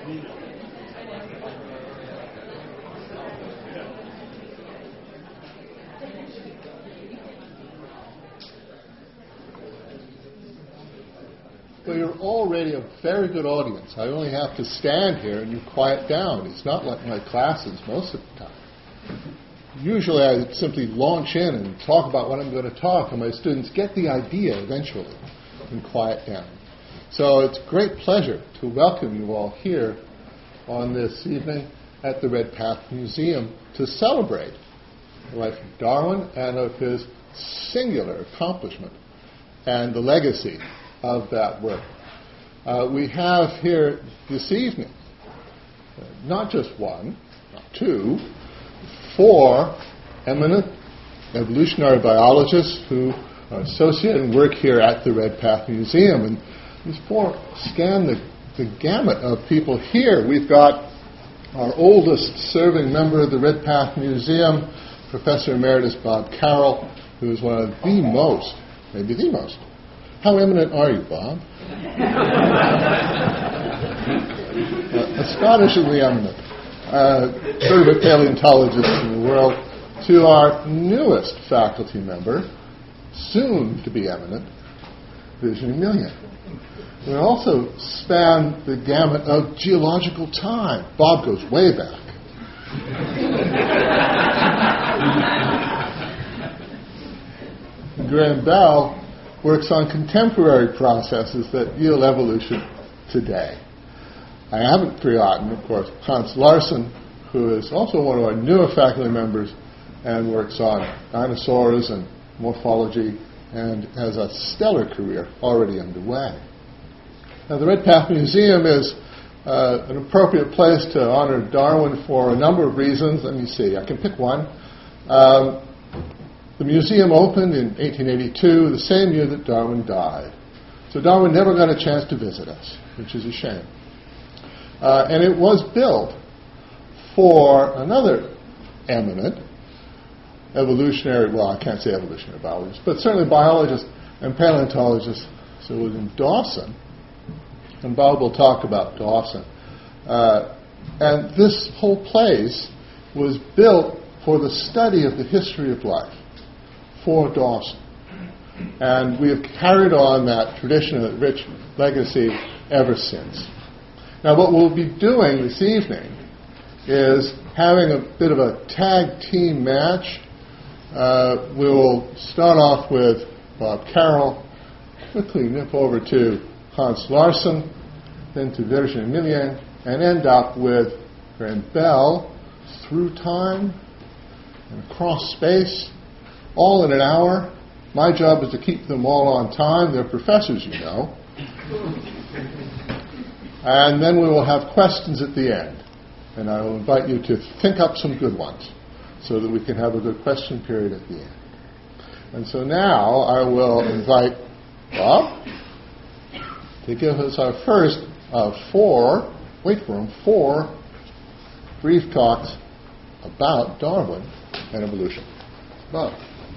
Well, you're already a very good audience. I only have to stand here and you quiet down. It's not like my classes most of the time. Usually I simply launch in and talk about what I'm going to talk, and my students get the idea eventually and quiet down. So it's a great pleasure to welcome you all here on this evening at the Redpath Museum to celebrate the life of Darwin and of his singular accomplishment and the legacy of that work. We have here this evening not just one, not two, 4 eminent evolutionary biologists who are associated and work here at the Redpath Museum. And these 4 scan the gamut of people here. We've got our oldest serving member of the Redpath Museum, Professor Emeritus Bob Carroll, who is one of the most, maybe the most. How eminent are you, Bob? Astonishingly eminent. Favorite paleontologist in the world, to our newest faculty member, soon to be eminent, Virginie Millian. We also span the gamut of geological time. Bob goes way back. Graham Bell works on contemporary processes that yield evolution today. I haven't forgotten, of course, Hans Larsen, who is also one of our newer faculty members and works on dinosaurs and morphology and has a stellar career already underway. Now, the Redpath Museum is an appropriate place to honor Darwin for a number of reasons. Let me see, I can pick one. The museum opened in 1882, the same year that Darwin died. So Darwin never got a chance to visit us, which is a shame. And it was built for another eminent evolutionary, well, I can't say evolutionary biologist, but certainly biologist and paleontologist, Sir William Dawson. And Bob will talk about Dawson. And this whole place was built for the study of the history of life for Dawson. And we have carried on that tradition, that rich legacy, ever since. Now, what we'll be doing this evening is having a bit of a tag team match. We will start off with Bob Carroll, quickly nip over to Hans Larsen, then to Virginie Millian, and end up with Graham Bell through time and across space, all in an hour. My job is to keep them all on time. They're professors, you know. And then we will have questions at the end. And I will invite you to think up some good ones so that we can have a good question period at the end. And so now I will invite Bob to give us our first of 4 brief talks about Darwin and evolution. Bob.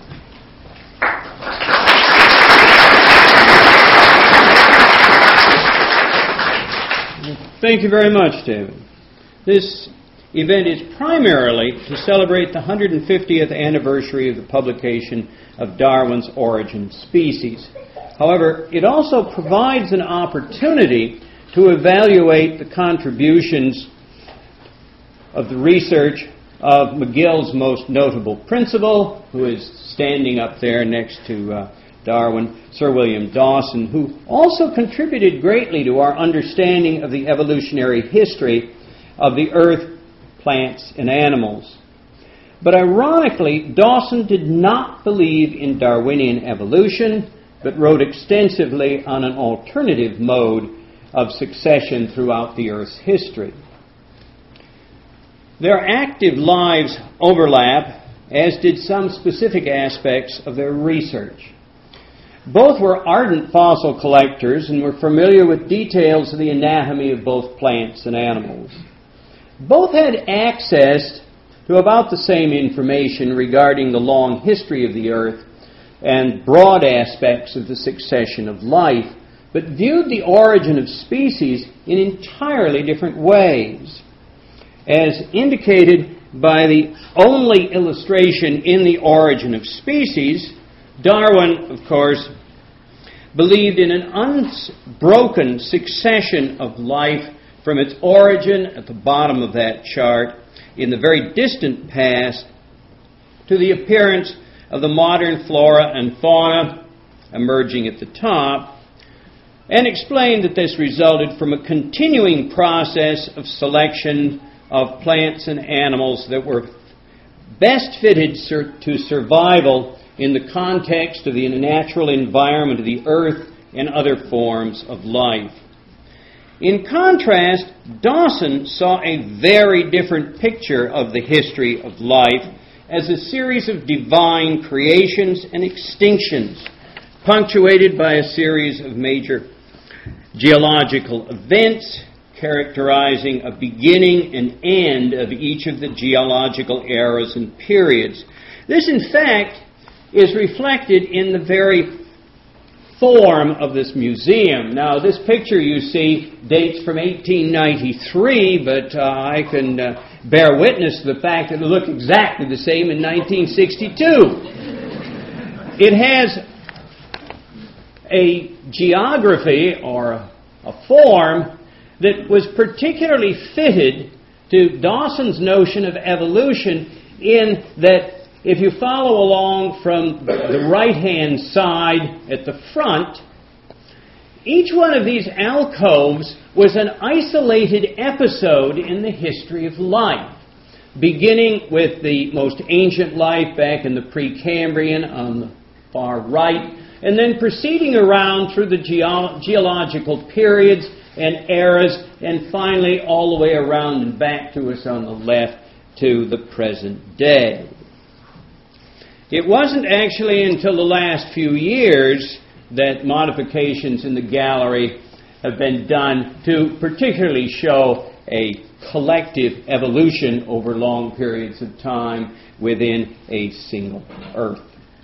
Thank you very much, David. This event is primarily to celebrate the 150th anniversary of the publication of Darwin's Origin Species. However, it also provides an opportunity to evaluate the contributions of the research of McGill's most notable principal, who is standing up there next to Darwin, Sir William Dawson, who also contributed greatly to our understanding of the evolutionary history of the earth, plants, and animals. But ironically, Dawson did not believe in Darwinian evolution, but wrote extensively on an alternative mode of succession throughout the Earth's history. Their active lives overlap, as did some specific aspects of their research. Both were ardent fossil collectors and were familiar with details of the anatomy of both plants and animals. Both had access to about the same information regarding the long history of the Earth and broad aspects of the succession of life but viewed the origin of species in entirely different ways. As indicated by the only illustration in The Origin of Species, Darwin, of course, believed in an unbroken succession of life from its origin at the bottom of that chart in the very distant past to the appearance of the modern flora and fauna emerging at the top, and explained that this resulted from a continuing process of selection of plants and animals that were best fitted to survival in the context of the natural environment of the earth and other forms of life. In contrast, Dawson saw a very different picture of the history of life as a series of divine creations and extinctions, punctuated by a series of major geological events characterizing a beginning and end of each of the geological eras and periods. This, in fact, is reflected in the very form of this museum. Now, this picture you see dates from 1893, but I can bear witness to the fact that it looked exactly the same in 1962. It has a geography or a form that was particularly fitted to Dawson's notion of evolution, in that if you follow along from the right-hand side at the front, each one of these alcoves was an isolated episode in the history of life, beginning with the most ancient life back in the Precambrian on the far right, and then proceeding around through the geological periods and eras, and finally all the way around and back to us on the left to the present day. It wasn't actually until the last few years that modifications in the gallery have been done to particularly show a collective evolution over long periods of time within a single Earth.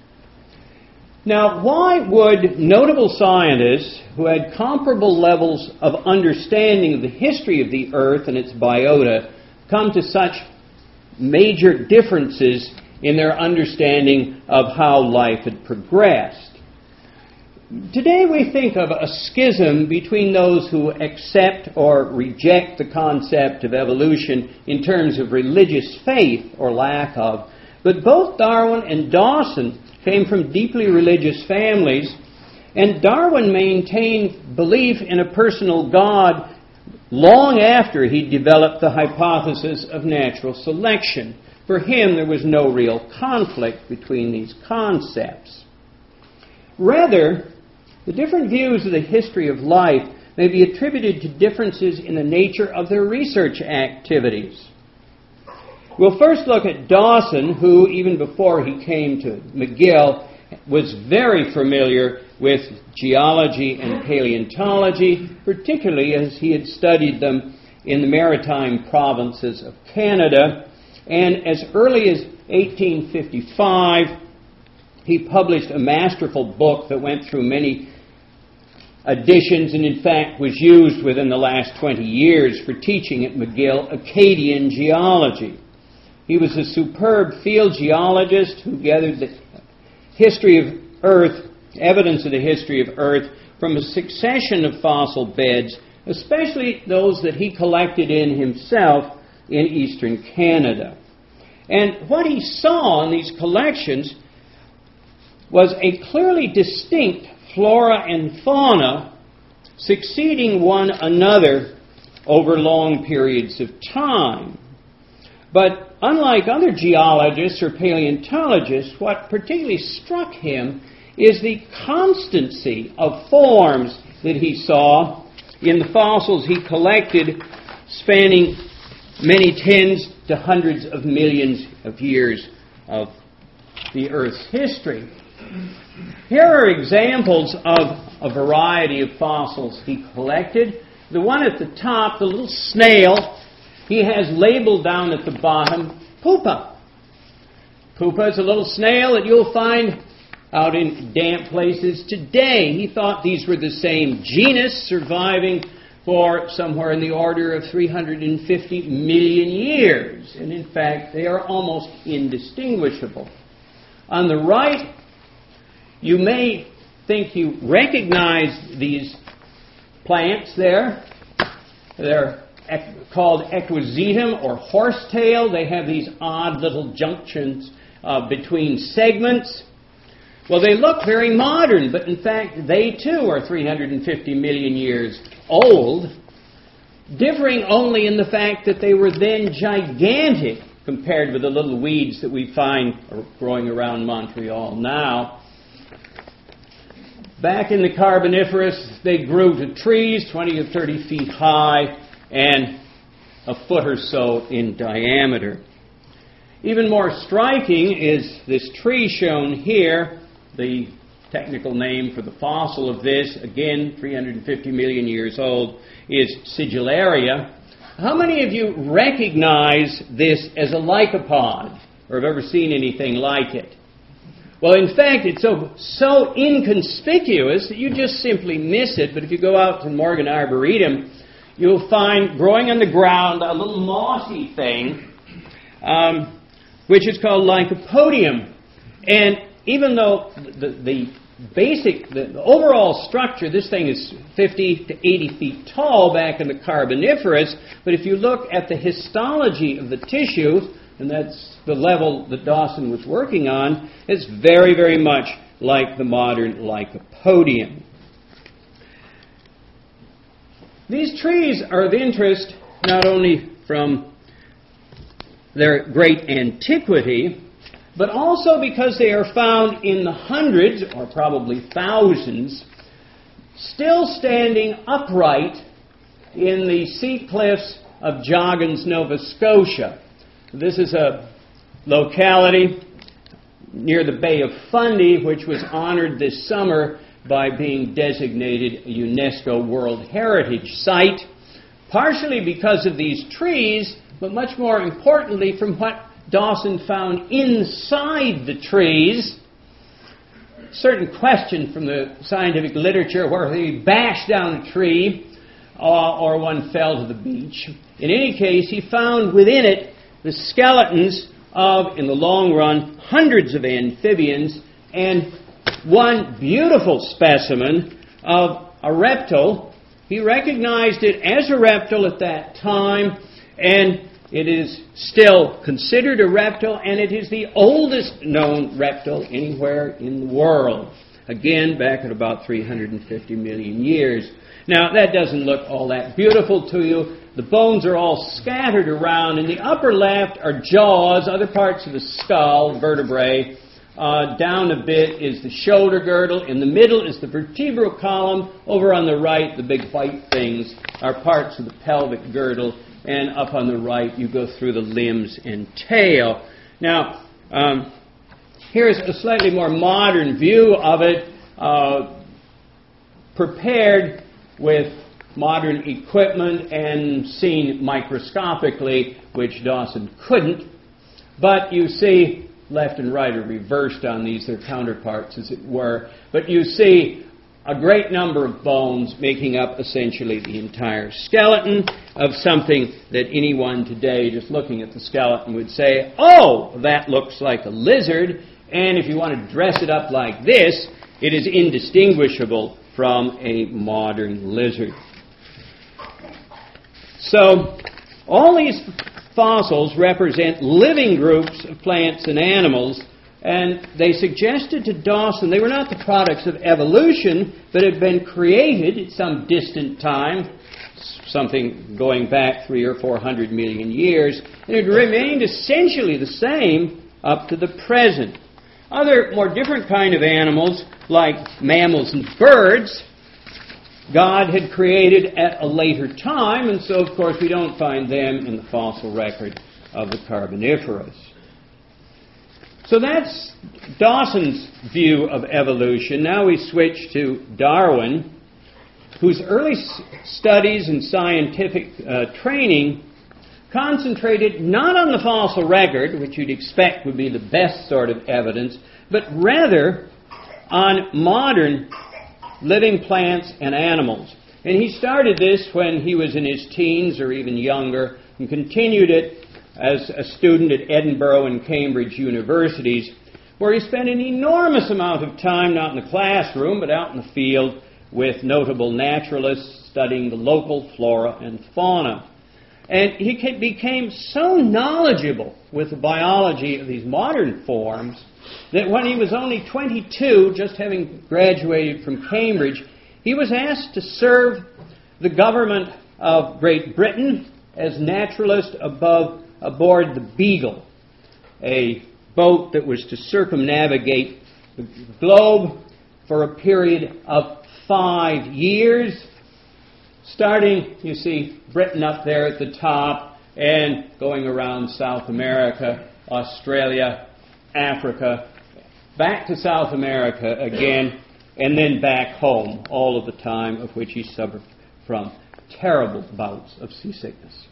Now, why would notable scientists who had comparable levels of understanding of the history of the Earth and its biota come to such major differences in their understanding of how life had progressed? Today we think of a schism between those who accept or reject the concept of evolution in terms of religious faith or lack of, but both Darwin and Dawson came from deeply religious families, and Darwin maintained belief in a personal God long after he developed the hypothesis of natural selection. For him, there was no real conflict between these concepts. Rather, the different views of the history of life may be attributed to differences in the nature of their research activities. We'll first look at Dawson, who, even before he came to McGill, was very familiar with geology and paleontology, particularly as he had studied them in the maritime provinces of Canada. And as early as 1855, he published a masterful book that went through many editions and in fact was used within the last 20 years for teaching at McGill, Acadian Geology. He was a superb field geologist who gathered the history of Earth, evidence of the history of Earth, from a succession of fossil beds, especially those that he collected in himself in eastern Canada. And what he saw in these collections was a clearly distinct flora and fauna succeeding one another over long periods of time. But unlike other geologists or paleontologists, what particularly struck him is the constancy of forms that he saw in the fossils he collected, spanning many tens to hundreds of millions of years of the Earth's history. Here are examples of a variety of fossils he collected. The one at the top, the little snail, he has labeled down at the bottom, pupa. Pupa is a little snail that you'll find out in damp places today. He thought these were the same genus, surviving for somewhere in the order of 350 million years. And in fact, they are almost indistinguishable. On the right, you may think you recognize these plants there. They're called equisetum or horsetail. They have these odd little junctions between segments. Well, they look very modern, but in fact, they too are 350 million years old, differing only in the fact that they were then gigantic compared with the little weeds that we find growing around Montreal now. Back in the Carboniferous, they grew to trees 20 to 30 feet high and a foot or so in diameter. Even more striking is this tree shown here. The technical name for the fossil of this, again 350 million years old, is Sigillaria. How many of you recognize this as a lycopod or have ever seen anything like it? Well, in fact, it's so inconspicuous that you just simply miss it. But if you go out to Morgan Arboretum, you'll find growing on the ground a little mossy thing, which is called Lycopodium. And even though the overall structure, this thing is 50 to 80 feet tall back in the Carboniferous, but if you look at the histology of the tissue, and that's the level that Dawson was working on, it's very, very much like the modern Lycopodium. These trees are of interest not only from their great antiquity, but also because they are found in the hundreds, or probably thousands, still standing upright in the sea cliffs of Joggins, Nova Scotia. This is a locality near the Bay of Fundy, which was honored this summer by being designated a UNESCO World Heritage Site, partially because of these trees, but much more importantly from what Dawson found inside the trees. Certain question from the scientific literature where they bashed down a tree or one fell to the beach. In any case, he found within it the skeletons of, in the long run, hundreds of amphibians and one beautiful specimen of a reptile. He recognized it as a reptile at that time, and it is still considered a reptile, and it is the oldest known reptile anywhere in the world. Again, back at about 350 million years. Now, that doesn't look all that beautiful to you. The bones are all scattered around. In the upper left are jaws, other parts of the skull, vertebrae. Down a bit is the shoulder girdle. In the middle is the vertebral column. Over on the right, the big white things are parts of the pelvic girdle. And up on the right, you go through the limbs and tail. Now, here's a slightly more modern view of it, prepared with modern equipment and seen microscopically, which Dawson couldn't. But you see, left and right are reversed on these, they're counterparts as it were. But you see a great number of bones making up essentially the entire skeleton of something that anyone today, just looking at the skeleton, would say, oh, that looks like a lizard. And if you want to dress it up like this, it is indistinguishable from a modern lizard. So, all these fossils represent living groups of plants and animals, and they suggested to Dawson they were not the products of evolution, but had been created at some distant time, something going back 300 or 400 million years, and it remained essentially the same up to the present. Other, more different kind of animals, like mammals and birds, God had created at a later time, and so, of course, we don't find them in the fossil record of the Carboniferous. So that's Dawson's view of evolution. Now we switch to Darwin, whose early studies and scientific training concentrated not on the fossil record, which you'd expect would be the best sort of evidence, but rather on modern living plants and animals. And he started this when he was in his teens or even younger, and continued it as a student at Edinburgh and Cambridge universities, where he spent an enormous amount of time, not in the classroom, but out in the field with notable naturalists studying the local flora and fauna. And he became so knowledgeable with the biology of these modern forms that when he was only 22, just having graduated from Cambridge, he was asked to serve the government of Great Britain as naturalist aboard the Beagle, a boat that was to circumnavigate the globe for a period of 5 years, starting, you see, Britain up there at the top and going around South America, Australia, Africa, back to South America again, and then back home, all of the time of which he suffered from terrible bouts of seasickness.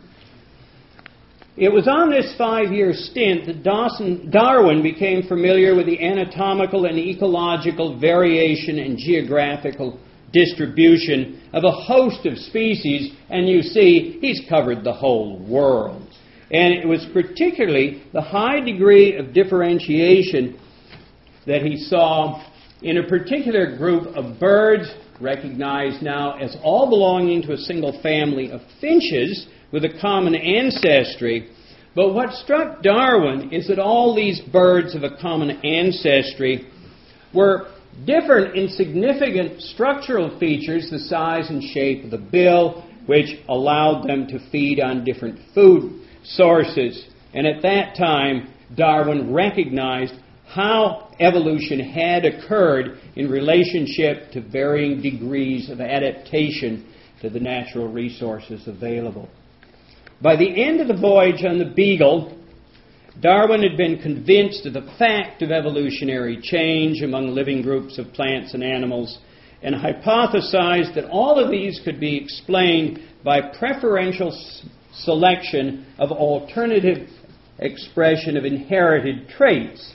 It was on this 5-year stint that Darwin became familiar with the anatomical and ecological variation and geographical distribution of a host of species, and you see, he's covered the whole world. And it was particularly the high degree of differentiation that he saw in a particular group of birds, recognized now as all belonging to a single family of finches with a common ancestry. But what struck Darwin is that all these birds of a common ancestry were different in significant structural features, the size and shape of the bill, which allowed them to feed on different food sources. And at that time, Darwin recognized how evolution had occurred in relationship to varying degrees of adaptation to the natural resources available. By the end of the voyage on the Beagle, Darwin had been convinced of the fact of evolutionary change among living groups of plants and animals, and hypothesized that all of these could be explained by preferential selection of alternative expression of inherited traits.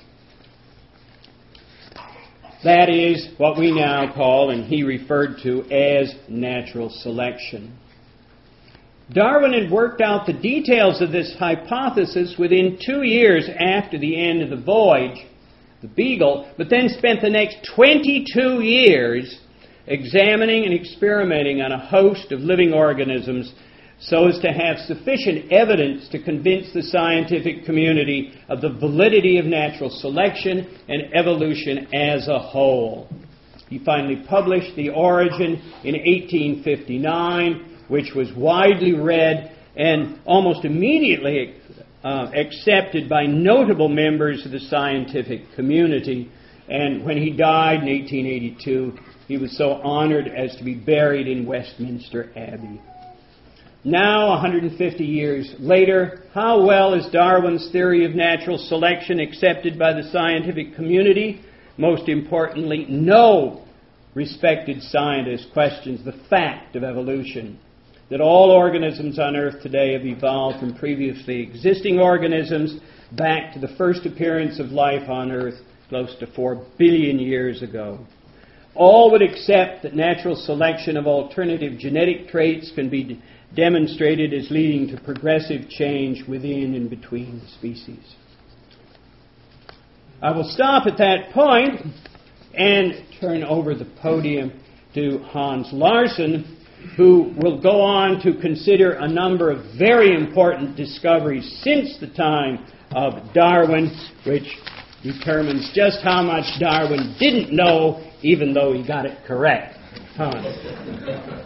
That is what we now call, and he referred to as, natural selection. Darwin had worked out the details of this hypothesis within 2 years after the end of the voyage, the Beagle, but then spent the next 22 years examining and experimenting on a host of living organisms so as to have sufficient evidence to convince the scientific community of the validity of natural selection and evolution as a whole. He finally published The Origin in 1859, which was widely read and almost immediately accepted by notable members of the scientific community. And when he died in 1882, he was so honored as to be buried in Westminster Abbey. Now, 150 years later, how well is Darwin's theory of natural selection accepted by the scientific community? Most importantly, no respected scientist questions the fact of evolution, that all organisms on Earth today have evolved from previously existing organisms back to the first appearance of life on Earth close to 4 billion years ago. All would accept that natural selection of alternative genetic traits can be demonstrated as leading to progressive change within and between species. I will stop at that point and turn over the podium to Hans Larsson, who will go on to consider a number of very important discoveries since the time of Darwin, which determines just how much Darwin didn't know, even though he got it correct. Hans.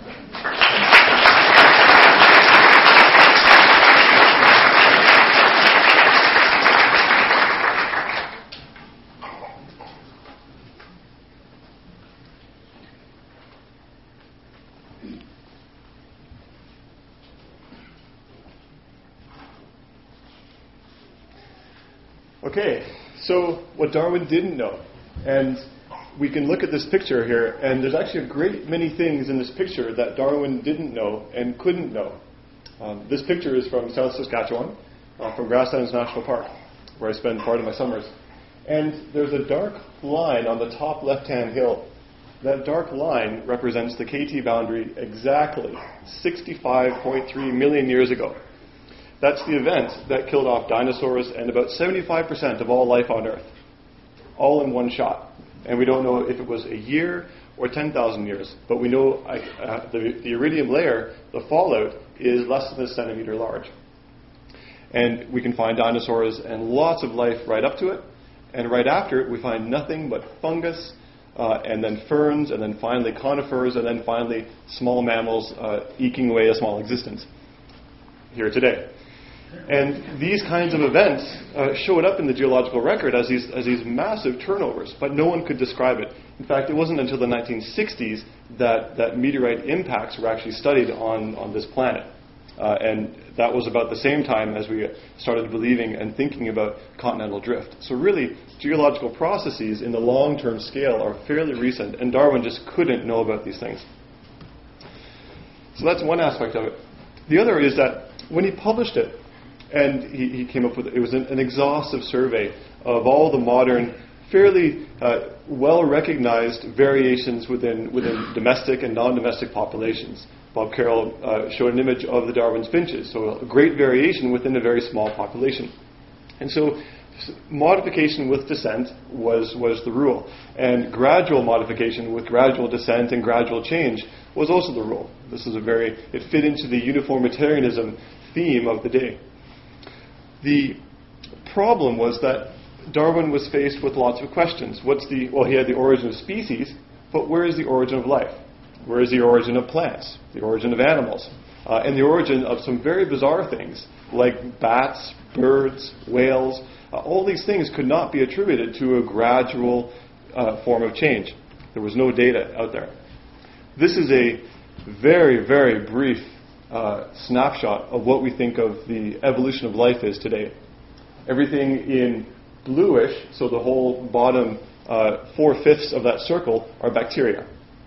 Okay, so what Darwin didn't know. And we can look at this picture here, and there's actually a great many things in this picture that Darwin didn't know and couldn't know. This picture is from South Saskatchewan, from Grasslands National Park, where I spend part of my summers. And there's a dark line on the top left-hand hill. That dark line represents the KT boundary exactly 65.3 million years ago. That's the event that killed off dinosaurs and about 75% of all life on Earth, all in one shot. And we don't know if it was a year or 10,000 years, but we know the iridium layer, the fallout, is less than a centimeter large. And we can find dinosaurs and lots of life right up to it, and right after it we find nothing but fungus, and then ferns, and then finally conifers, and then finally small mammals eking away a small existence here today. And these kinds of events showed up in the geological record as these massive turnovers, but no one could describe it. In fact, it wasn't until the 1960s that meteorite impacts were actually studied on this planet. And that was about the same time as we started believing and thinking about continental drift. So really, geological processes in the long-term scale are fairly recent, and Darwin just couldn't know about these things. So that's one aspect of it. The other is that when he published it, and he came up with it was an exhaustive survey of all the modern, fairly well-recognized variations within domestic and non-domestic populations. Bob Carroll showed an image of the Darwin's finches, so a great variation within a very small population. And so modification with descent was the rule, and gradual modification with gradual descent and gradual change was also the rule. It fit into the uniformitarianism theme of the day. The problem was that Darwin was faced with lots of questions. He had the origin of species, but where is the origin of life? Where is the origin of plants? The origin of animals? And the origin of some very bizarre things, like bats, birds, whales. All these things could not be attributed to a gradual form of change. There was no data out there. This is a very, very brief snapshot of what we think of the evolution of life is today. Everything in bluish, so the whole bottom 4/5 of that circle are bacteria.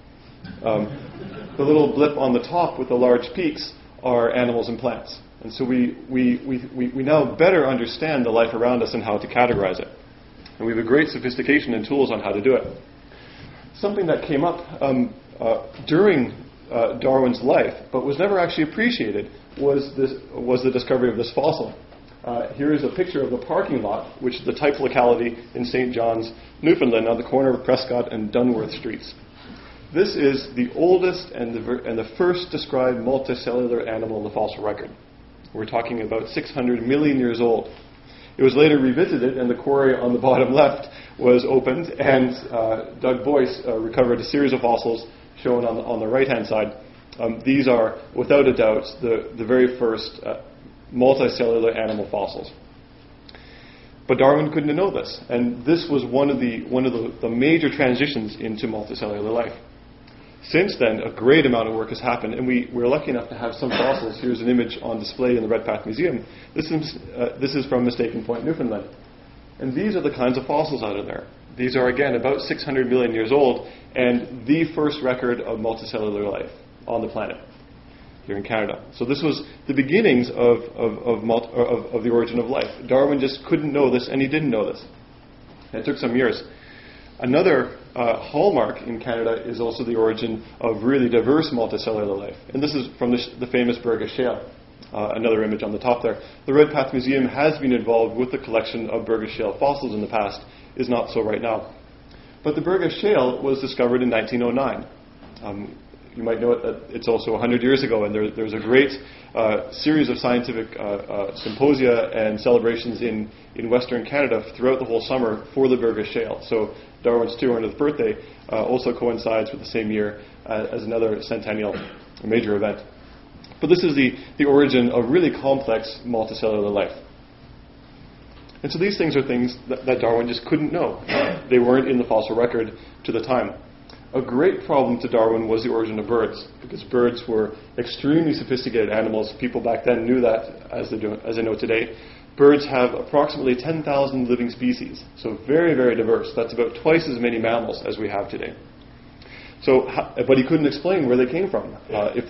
The little blip on the top with the large peaks are animals and plants. And so we now better understand the life around us and how to categorize it. And we have a great sophistication and tools on how to do it. Something that came up during Darwin's life, but was never actually appreciated, was the discovery of this fossil. Here is a picture of the parking lot, which is the type locality in St. John's, Newfoundland, on the corner of Prescott and Dunworth Streets. This is the oldest and the first described multicellular animal in the fossil record. We're talking about 600 million years old. It was later revisited, and the quarry on the bottom left was opened, and Doug Boyce recovered a series of fossils shown on the right-hand side. These are, without a doubt, the very first multicellular animal fossils. But Darwin couldn't know this, and this was one of the major transitions into multicellular life. Since then, a great amount of work has happened, and we're lucky enough to have some fossils. Here's an image on display in the Redpath Museum. This is from Mistaken Point, Newfoundland. And these are the kinds of fossils out of there. These are, again, about 600 million years old, and the first record of multicellular life on the planet here in Canada. So this was the beginnings of the origin of life. Darwin just couldn't know this, and he didn't know this. And it took some years. Another hallmark in Canada is also the origin of really diverse multicellular life. And this is from the famous Burgess Shale. Another image on the top there. The Redpath Museum has been involved with the collection of Burgess Shale fossils in the past, is not so right now. But the Burgess Shale was discovered in 1909. You might know that it's also 100 years ago, and there's a great series of scientific symposia and celebrations in Western Canada throughout the whole summer for the Burgess Shale. So Darwin's 200th birthday also coincides with the same year as another centennial, a major event. But this is the origin of really complex multicellular life. And so these things are things that Darwin just couldn't know. They weren't in the fossil record to the time. A great problem to Darwin was the origin of birds, because birds were extremely sophisticated animals. People back then knew that, as they know today. Birds have approximately 10,000 living species, so very, very diverse. That's about twice as many mammals as we have today. But he couldn't explain where they came from, if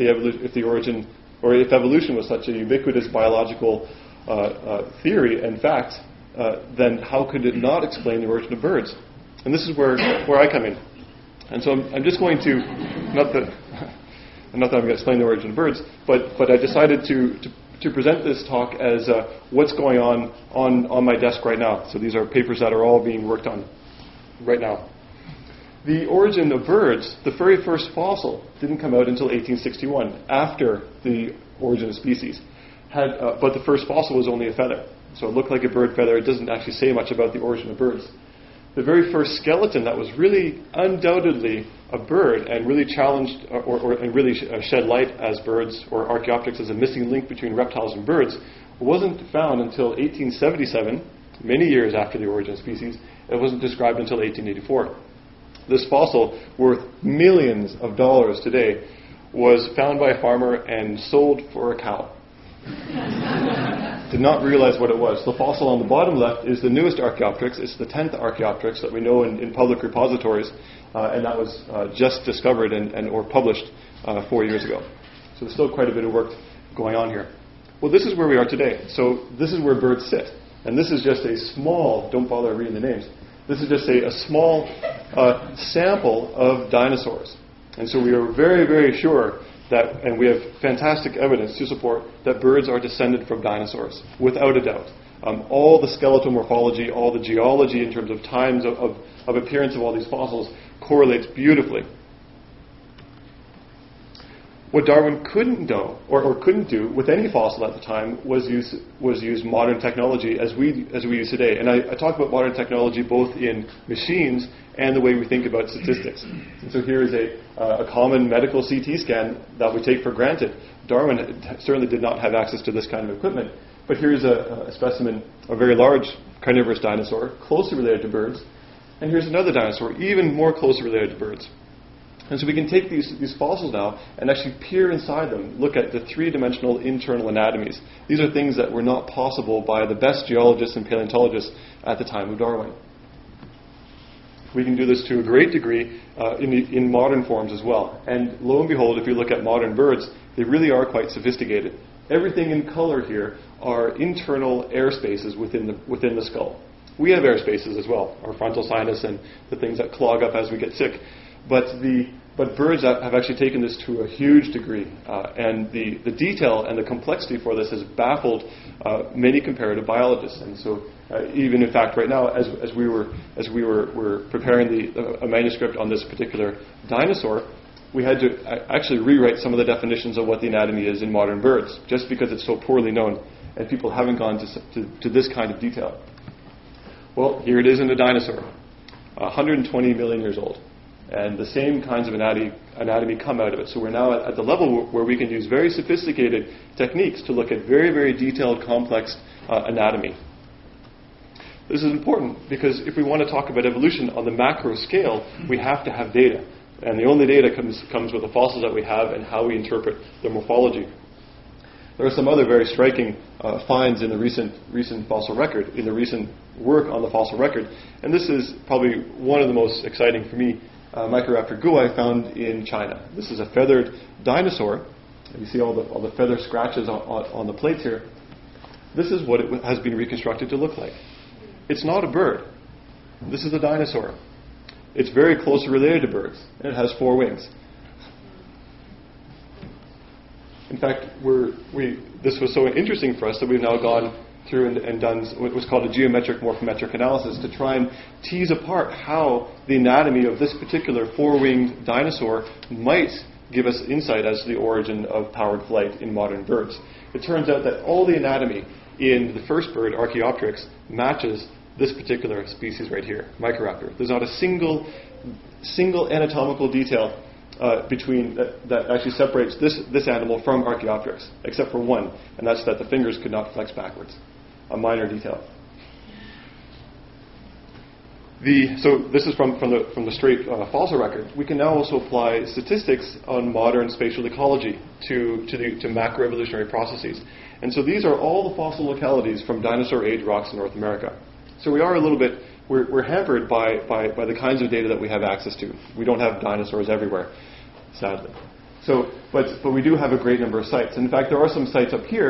evolution was such a ubiquitous biological theory. In fact, then how could it not explain the origin of birds? And this is where I come in. And so I'm just going to, not that I'm going to explain the origin of birds, but I decided to present this talk as what's going on my desk right now. So these are papers that are all being worked on right now. The origin of birds, the very first fossil, didn't come out until 1861, after the origin of species. But the first fossil was only a feather. So it looked like a bird feather. It doesn't actually say much about the origin of birds. The very first skeleton that was really undoubtedly a bird and really challenged and really shed light as birds or Archaeopteryx as a missing link between reptiles and birds wasn't found until 1877, many years after the origin of species. It wasn't described until 1884. This fossil, worth millions of dollars today, was found by a farmer and sold for a cow. Did not realize what it was. The fossil on the bottom left is the newest Archaeopteryx. It's the 10th Archaeopteryx that we know in public repositories, and that was just discovered and or published 4 years ago. So there's still quite a bit of work going on here. Well, this is where we are today. So this is where birds sit. And this is just a small, don't bother reading the names, this is just a small sample of dinosaurs. And so we are very, very sure that, and we have fantastic evidence to support, that birds are descended from dinosaurs, without a doubt. All the skeletal morphology, all the geology in terms of times of appearance of all these fossils correlates beautifully. What Darwin couldn't know, or couldn't do with any fossil at the time, was use modern technology as we use today. And I talk about modern technology both in machines and the way we think about statistics. And so here is a common medical CT scan that we take for granted. Darwin certainly did not have access to this kind of equipment. But here's a specimen, a very large carnivorous dinosaur, closely related to birds. And here's another dinosaur, even more closely related to birds. And so we can take these fossils now and actually peer inside them, look at the three-dimensional internal anatomies. These are things that were not possible by the best geologists and paleontologists at the time of Darwin. We can do this to a great degree in modern forms as well. And lo and behold, if you look at modern birds, they really are quite sophisticated. Everything in color here are internal air spaces within the skull. We have air spaces as well, our frontal sinus and the things that clog up as we get sick. But birds have actually taken this to a huge degree, and the detail and the complexity for this has baffled many comparative biologists. And so, even in fact, right now, as we were preparing a manuscript on this particular dinosaur, we had to actually rewrite some of the definitions of what the anatomy is in modern birds, just because it's so poorly known, and people haven't gone to this kind of detail. Well, here it is in a dinosaur, 120 million years old. And the same kinds of anatomy come out of it. So we're now at the level where we can use very sophisticated techniques to look at very, very detailed, complex anatomy. This is important because if we want to talk about evolution on the macro scale, we have to have data. And the only data comes with the fossils that we have and how we interpret the morphology. There are some other very striking finds in the recent fossil record, in the recent work on the fossil record. And this is probably one of the most exciting for me. Microraptor guai found in China. This is a feathered dinosaur. You see all the feather scratches on the plates here. This is what it has been reconstructed to look like. It's not a bird. This is a dinosaur. It's very closely related to birds, and it has 4 wings. In fact, this was so interesting for us that we've now gone through and done what was called a geometric morphometric analysis to try and tease apart how the anatomy of this particular 4-winged dinosaur might give us insight as to the origin of powered flight in modern birds. It turns out that all the anatomy in the first bird, Archaeopteryx, matches this particular species right here, Microraptor. There's not a single anatomical detail between that actually separates this animal from Archaeopteryx, except for one, and that's that the fingers could not flex backwards. A minor detail. So this is from the straight fossil record. We can now also apply statistics on modern spatial ecology to macroevolutionary processes. And so these are all the fossil localities from dinosaur age rocks in North America. So we are a little bit, we're hampered by the kinds of data that we have access to. We don't have dinosaurs everywhere, sadly. So, but we do have a great number of sites. And in fact, there are some sites up here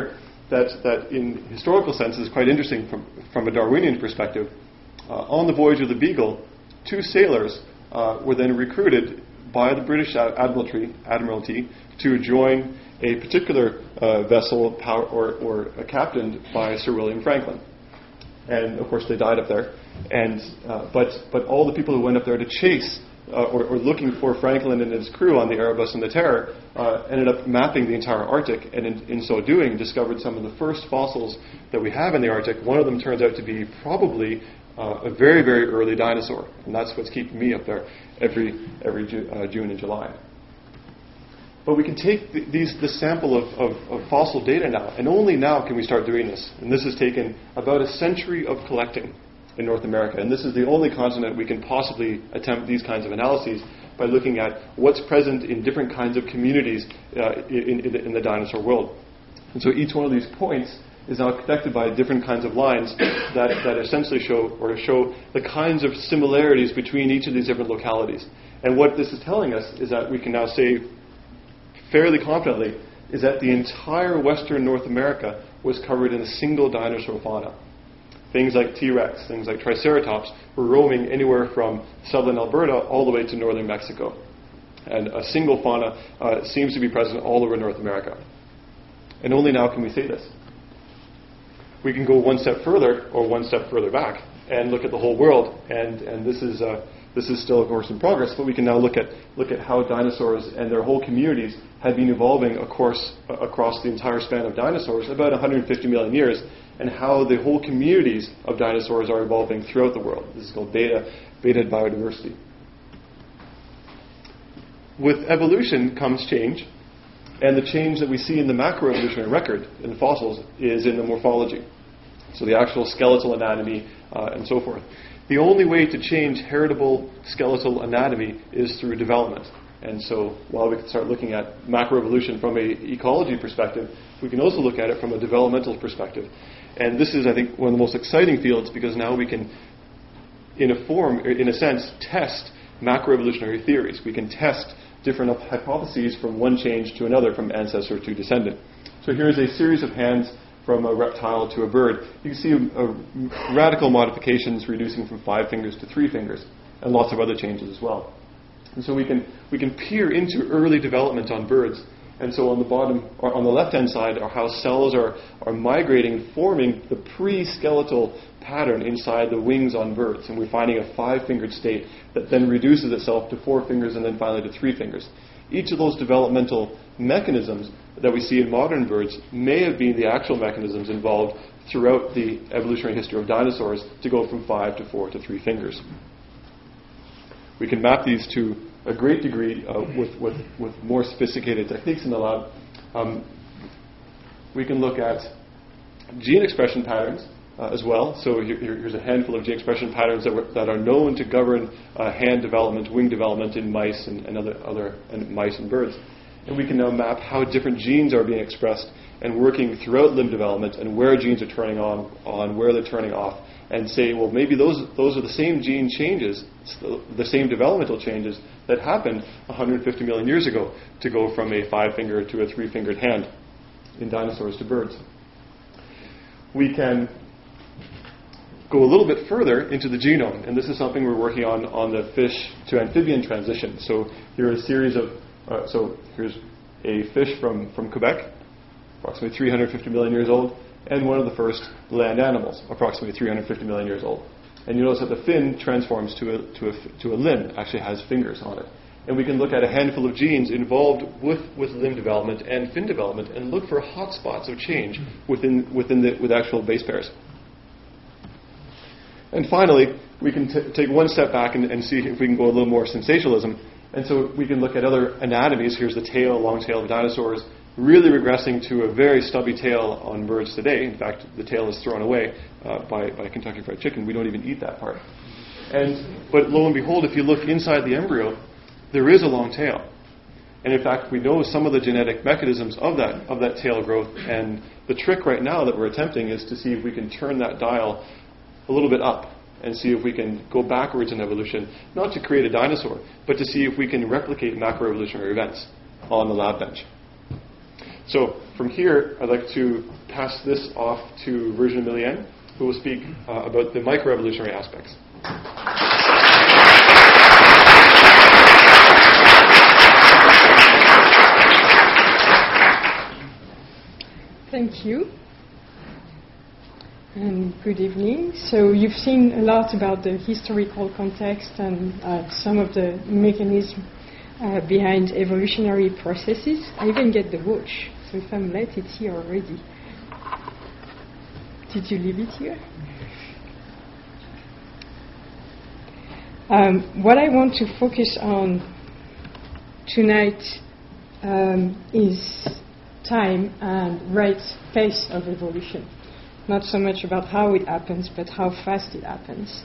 that in historical sense is quite interesting from a Darwinian perspective. On the voyage of the Beagle, 2 sailors were then recruited by the British Admiralty to join a particular vessel captained by Sir William Franklin. And of course they died up there. And but all the people who went up there to chase or looking for Franklin and his crew on the Erebus and the Terror ended up mapping the entire Arctic, and in so doing discovered some of the first fossils that we have in the Arctic. One of them turns out to be probably a very, very early dinosaur, and that's what's keeping me up there every June and July. But we can take this sample of fossil data now, and only now can we start doing this. And this has taken about a century of collecting in North America, and this is the only continent we can possibly attempt these kinds of analyses by looking at what's present in different kinds of communities in the dinosaur world. And so each one of these points is now connected by different kinds of lines that essentially show the kinds of similarities between each of these different localities. And what this is telling us is that we can now say fairly confidently is that the entire western North America was covered in a single dinosaur fauna. Things like T-Rex, things like Triceratops were roaming anywhere from southern Alberta all the way to northern Mexico. And a single fauna seems to be present all over North America. And only now can we say this. We can go one step further or one step further back and look at the whole world. And this is still, of course, in progress, but we can now look at how dinosaurs and their whole communities had been evolving across the entire span of dinosaurs, about 150 million years, and how the whole communities of dinosaurs are evolving throughout the world. This is called beta biodiversity. With evolution comes change, and the change that we see in the macroevolutionary record in the fossils is in the morphology. So the actual skeletal anatomy and so forth. The only way to change heritable skeletal anatomy is through development. And so while we can start looking at macroevolution from an ecology perspective, we can also look at it from a developmental perspective. And this is, I think, one of the most exciting fields because now we can, in a sense, test macroevolutionary theories. We can test different hypotheses from one change to another, from ancestor to descendant. So here's a series of hands from a reptile to a bird. You can see radical modifications reducing from 5 fingers to 3 fingers, and lots of other changes as well. And so we can peer into early development on birds. And so on the bottom, or on the left-hand side, are how cells are migrating, forming the pre-skeletal pattern inside the wings on birds. And we're finding a 5-fingered state that then reduces itself to 4 fingers and then finally to 3 fingers. Each of those developmental mechanisms that we see in modern birds may have been the actual mechanisms involved throughout the evolutionary history of dinosaurs to go from 5 to 4 to 3 fingers. We can map these to a great degree with more sophisticated techniques in the lab. We can look at gene expression patterns as well. So here's a handful of gene expression patterns that are known to govern hand development, wing development in mice and other mice and birds. And we can now map how different genes are being expressed and working throughout limb development, and where genes are turning on where they're turning off, and say, well, maybe those are the same gene changes, the same developmental changes that happened 150 million years ago to go from a 5-finger to a 3-fingered hand in dinosaurs to birds. We can go a little bit further into the genome, and this is something we're working on the fish to amphibian transition. So here are a series of, here's a fish from Quebec, approximately 350 million years old, and one of the first land animals, approximately 350 million years old. And you notice that the fin transforms to a limb, actually has fingers on it. And we can look at a handful of genes involved with limb development and fin development and look for hotspots of change with actual base pairs. And finally, we can take one step back and see if we can go a little more sensationalism. And so we can look at other anatomies. Here's the tail, long tail of dinosaurs, really regressing to a very stubby tail on birds today. In fact, the tail is thrown away by Kentucky Fried Chicken. We don't even eat that part. But lo and behold, if you look inside the embryo, there is a long tail. And in fact, we know some of the genetic mechanisms of that tail growth. And the trick right now that we're attempting is to see if we can turn that dial a little bit up and see if we can go backwards in evolution, not to create a dinosaur, but to see if we can replicate macroevolutionary events on the lab bench. So from here, I'd like to pass this off to Virginie Millienne, who will speak about the microevolutionary aspects. Thank you. And good evening. So you've seen a lot about the historical context and some of the mechanisms behind evolutionary processes. I even get the watch, so if I'm late, it's here already. Did you leave it here? What I want to focus on tonight is time and rate, pace of evolution. Not so much about how it happens, but how fast it happens.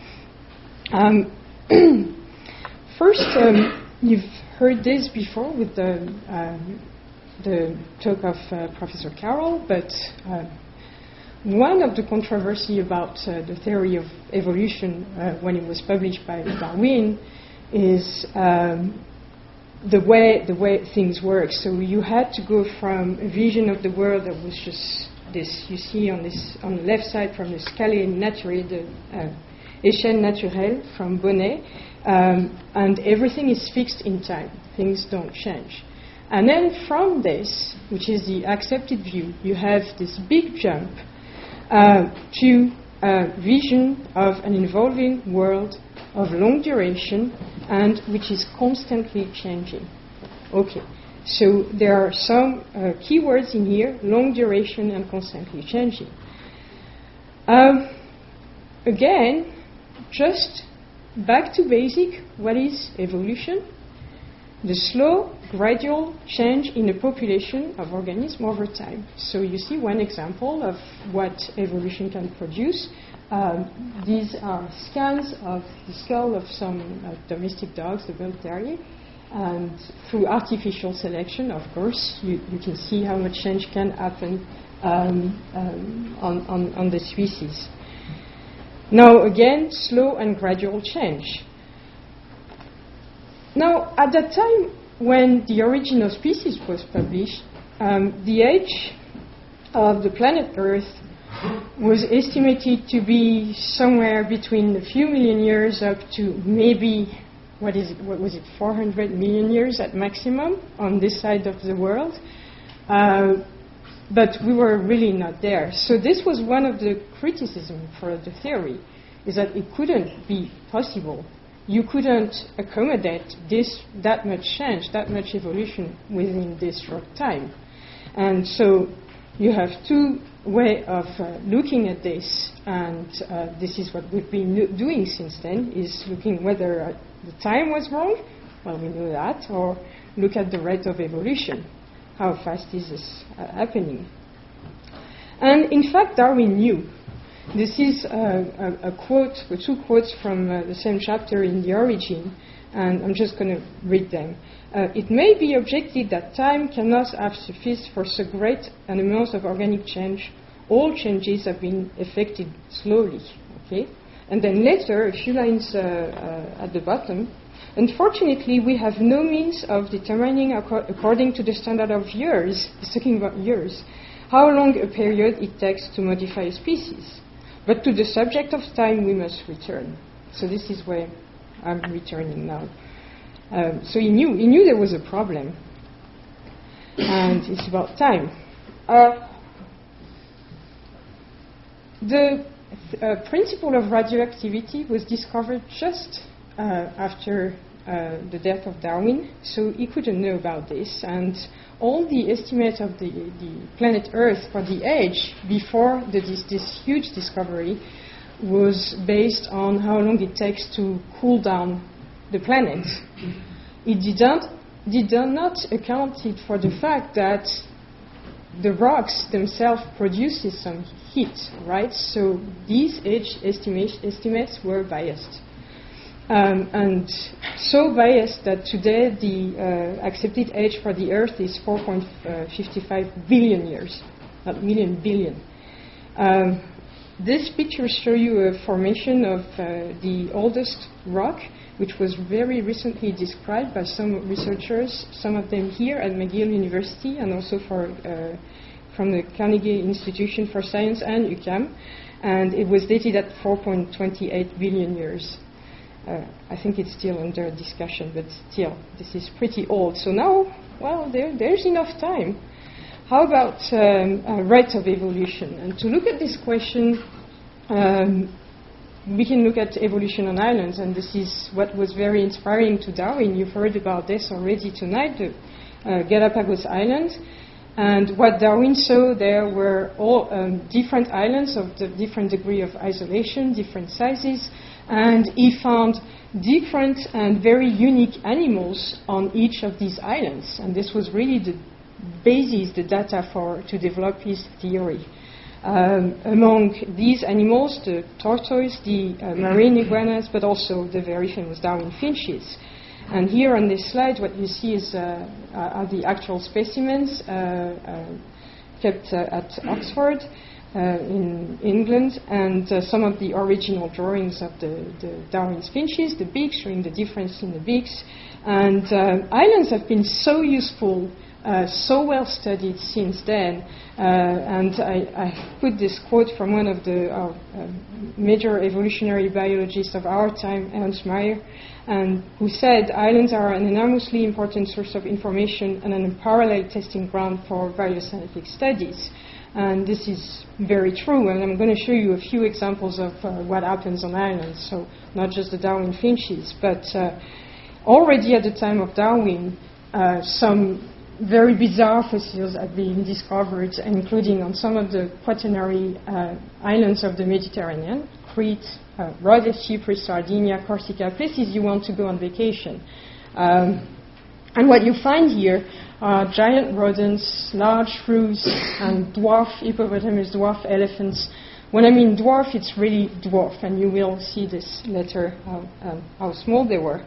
First, you've heard this before with the talk of Professor Carroll, but one of the controversy about the theory of evolution when it was published by Darwin is the way things work. So you had to go from a vision of the world that was just this. You see on the left side from the Scala Naturae, the échelle naturelle from Bonnet, and everything is fixed in time. Things don't change. And then from this, which is the accepted view, you have this big jump to a vision of an evolving world of long duration and which is constantly changing. Okay, so there are some keywords in here: long duration and constantly changing. Again, just back to basic, what is evolution? The slow, gradual change in the population of organisms over time. So you see one example of what evolution can produce. These are scans of the skull of some domestic dogs, the Bull Terrier, and through artificial selection, of course, you can see how much change can happen on the species. Now again, slow and gradual change. Now, at the time when the Origin of Species was published, the age of the planet Earth was estimated to be somewhere between a few million years up to maybe, 400 million years at maximum on this side of the world. But we were really not there. So this was one of the criticisms for the theory, is that it couldn't be possible. You couldn't accommodate that much change, that much evolution within this short time. And so you have two ways of looking at this, and this is what we've been doing since then, is looking whether the time was wrong, well, we know that, or look at the rate of evolution. How fast is this happening? And in fact, Darwin knew. This is a quote, or two quotes from the same chapter in The Origin, and I'm just going to read them. It may be objected that time cannot have sufficed for so great an amount of organic change. All changes have been effected slowly. Okay? And then later, a few lines at the bottom, unfortunately, we have no means of determining, according to the standard of years, he's talking about years, how long a period it takes to modify a species. But to the subject of time, we must return. So this is where I'm returning now. So he knew there was a problem, and it's about time. The principle of radioactivity was discovered just after the death of Darwin, so he couldn't know about this. And all the estimates of the planet Earth for the age before this huge discovery was based on how long it takes to cool down the planet. It did not account for the fact that the rocks themselves produces some heat, right? So these age estimates were biased. And so biased that today the accepted age for the Earth is 4.55 billion years, not million, billion. These pictures show you a formation of the oldest rock, which was very recently described by some researchers, some of them here at McGill University and also from the Carnegie Institution for Science and UQAM. And it was dated at 4.28 billion years. I think it's still under discussion, but still, this is pretty old. So now, well, there's enough time. How about rate of evolution? And to look at this question, we can look at evolution on islands, and this is what was very inspiring to Darwin. You've heard about this already tonight, the Galapagos Islands. And what Darwin saw there were all different islands of the different degree of isolation, different sizes, and he found different and very unique animals on each of these islands. And this was really the basis, the data to develop his theory. Among these animals, the tortoise, the marine iguanas, but also the very famous Darwin finches. And here on this slide, what you see is are the actual specimens kept at Oxford in England, and some of the original drawings of the Darwin finches, the beaks, showing the difference in the beaks. And islands have been so useful, so well studied since then. And I put this quote from one of the major evolutionary biologists of our time, Ernst Mayr, and who said, islands are an enormously important source of information and an unparalleled testing ground for various scientific studies. And this is very true, and I'm going to show you a few examples of what happens on islands, so not just the Darwin finches, but already at the time of Darwin, some very bizarre fossils have been discovered, including on some of the quaternary islands of the Mediterranean, Crete, Rhodes, Cyprus, Sardinia, Corsica, places you want to go on vacation. And what you find here are giant rodents, large shrews, and dwarf hippopotamus, dwarf elephants. When I mean dwarf, it's really dwarf, and you will see this later how small they were.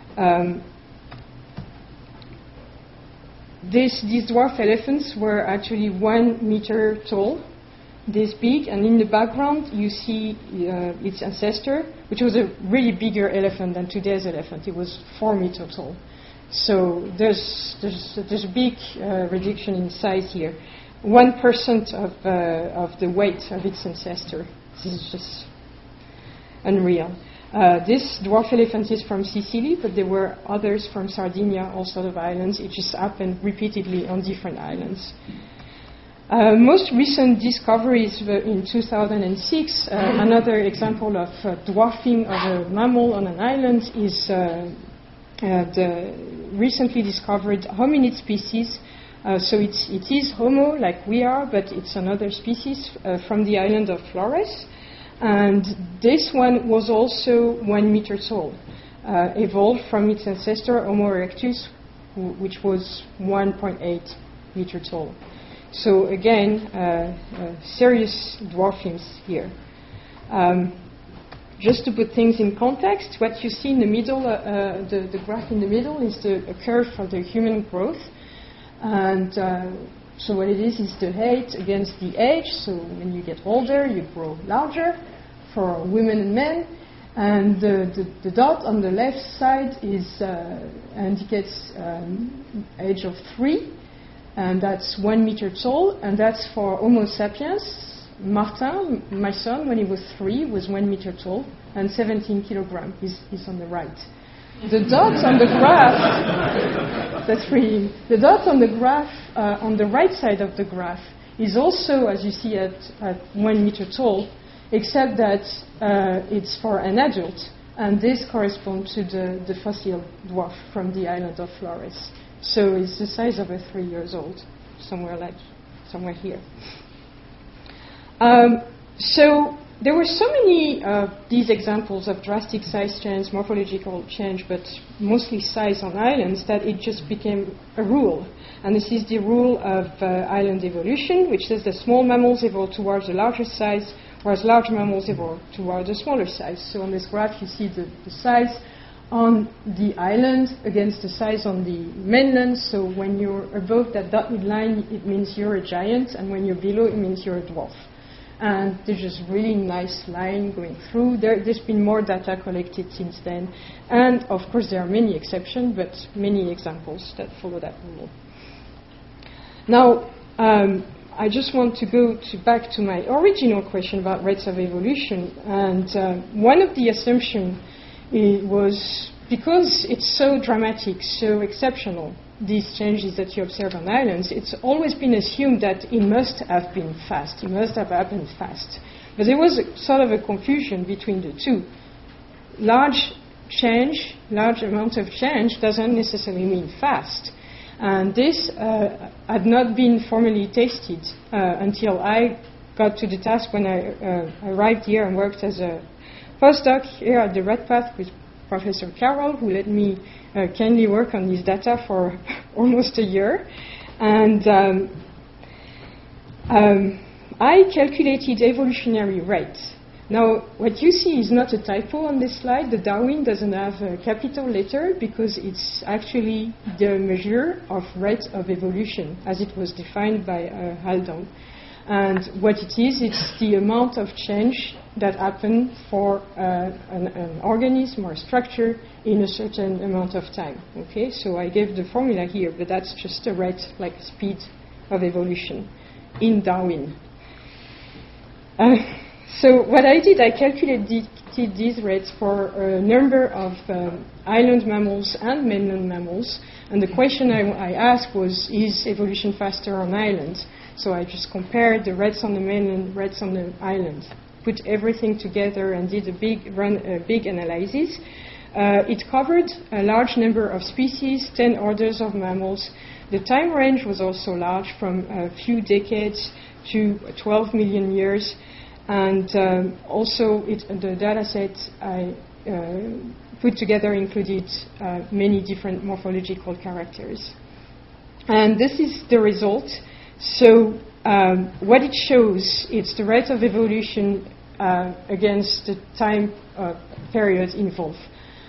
These dwarf elephants were actually 1 meter tall, this big, and in the background you see its ancestor, which was a really bigger elephant than today's elephant. It was 4 meter tall. So there's a big reduction in size here. 1% of the weight of its ancestor. This is just unreal. This dwarf elephant is from Sicily, but there were others from Sardinia, all sorts of islands. It just happened repeatedly on different islands. Most recent discoveries in 2006, another example of dwarfing of a mammal on an island is the recently discovered hominid species. So it is Homo, like we are, but it's another species from the island of Flores. And this one was also 1 meter tall, evolved from its ancestor Homo erectus, which was 1.8 meter tall. So again, serious dwarfings here. Just to put things in context, what you see in the middle, the graph in the middle, is a curve for the human growth. And so what it is the height against the age. So when you get older, you grow larger for women and men. And the dot on the left side indicates age of 3. And that's 1 meter tall. And that's for Homo sapiens. Martin, my son, when he was 3, was 1 meter tall. And 17 kilograms is on the right. The dots on the graph, that's really, the dot on the graph, on the right side of the graph, is also, as you see, at 1 meter tall, except that it's for an adult, and this corresponds to the fossil dwarf from the island of Flores. So it's the size of a 3 years old, somewhere here. So there were so many these examples of drastic size change, morphological change, but mostly size on islands, that it just became a rule. And this is the rule of island evolution, which says that small mammals evolve towards a larger size, whereas large mammals evolve towards a smaller size. So on this graph, you see the size on the island against the size on the mainland. So when you're above that dotted line, it means you're a giant, and when you're below, it means you're a dwarf. and there's just really nice line going through. There's been more data collected since then, and of course there are many exceptions, but many examples that follow that rule. Now, I just want to go back to my original question about rates of evolution, and one of the assumptions was, because it's so dramatic, so exceptional, these changes that you observe on islands, it's always been assumed that it must have been fast, it must have happened fast. But there was sort of a confusion between the two. Large amount of change doesn't necessarily mean fast. And this had not been formally tested until I got to the task when I arrived here and worked as a postdoc here at the Redpath with Professor Carroll, who let me kindly work on this data for almost a year. And I calculated evolutionary rates. Now, what you see is not a typo on this slide. The Darwin doesn't have a capital letter because it's actually the measure of rate of evolution as it was defined by Haldane. And what it is, it's the amount of change that happened for an organism or structure in a certain amount of time. Okay, so I gave the formula here, but that's just a rate, like speed of evolution in Darwin. So what I did, I calculated these rates for a number of island mammals and mainland mammals, and the question I asked was, is evolution faster on islands? So I just compared the rates on the mainland, rates on the island, put everything together and did a big analysis. It covered a large number of species, 10 orders of mammals. The time range was also large, from a few decades to 12 million years. And also the data set I put together included many different morphological characters. And this is the result. So what it shows, it's the rate of evolution against the time period involved.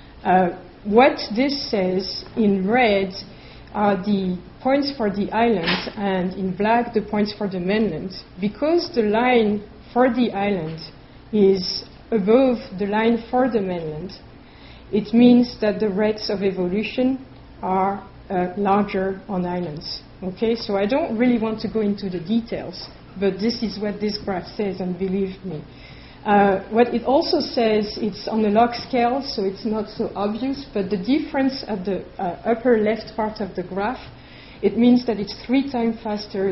What this says in red are the points for the island, and in black the points for the mainland. Because the line for the island is above the line for the mainland, it means that the rates of evolution are larger on islands. Okay, so I don't really want to go into the details, but this is what this graph says, and believe me. What it also says, it's on a log scale, so it's not so obvious, but the difference at the upper left part of the graph, it means that it's 3 times faster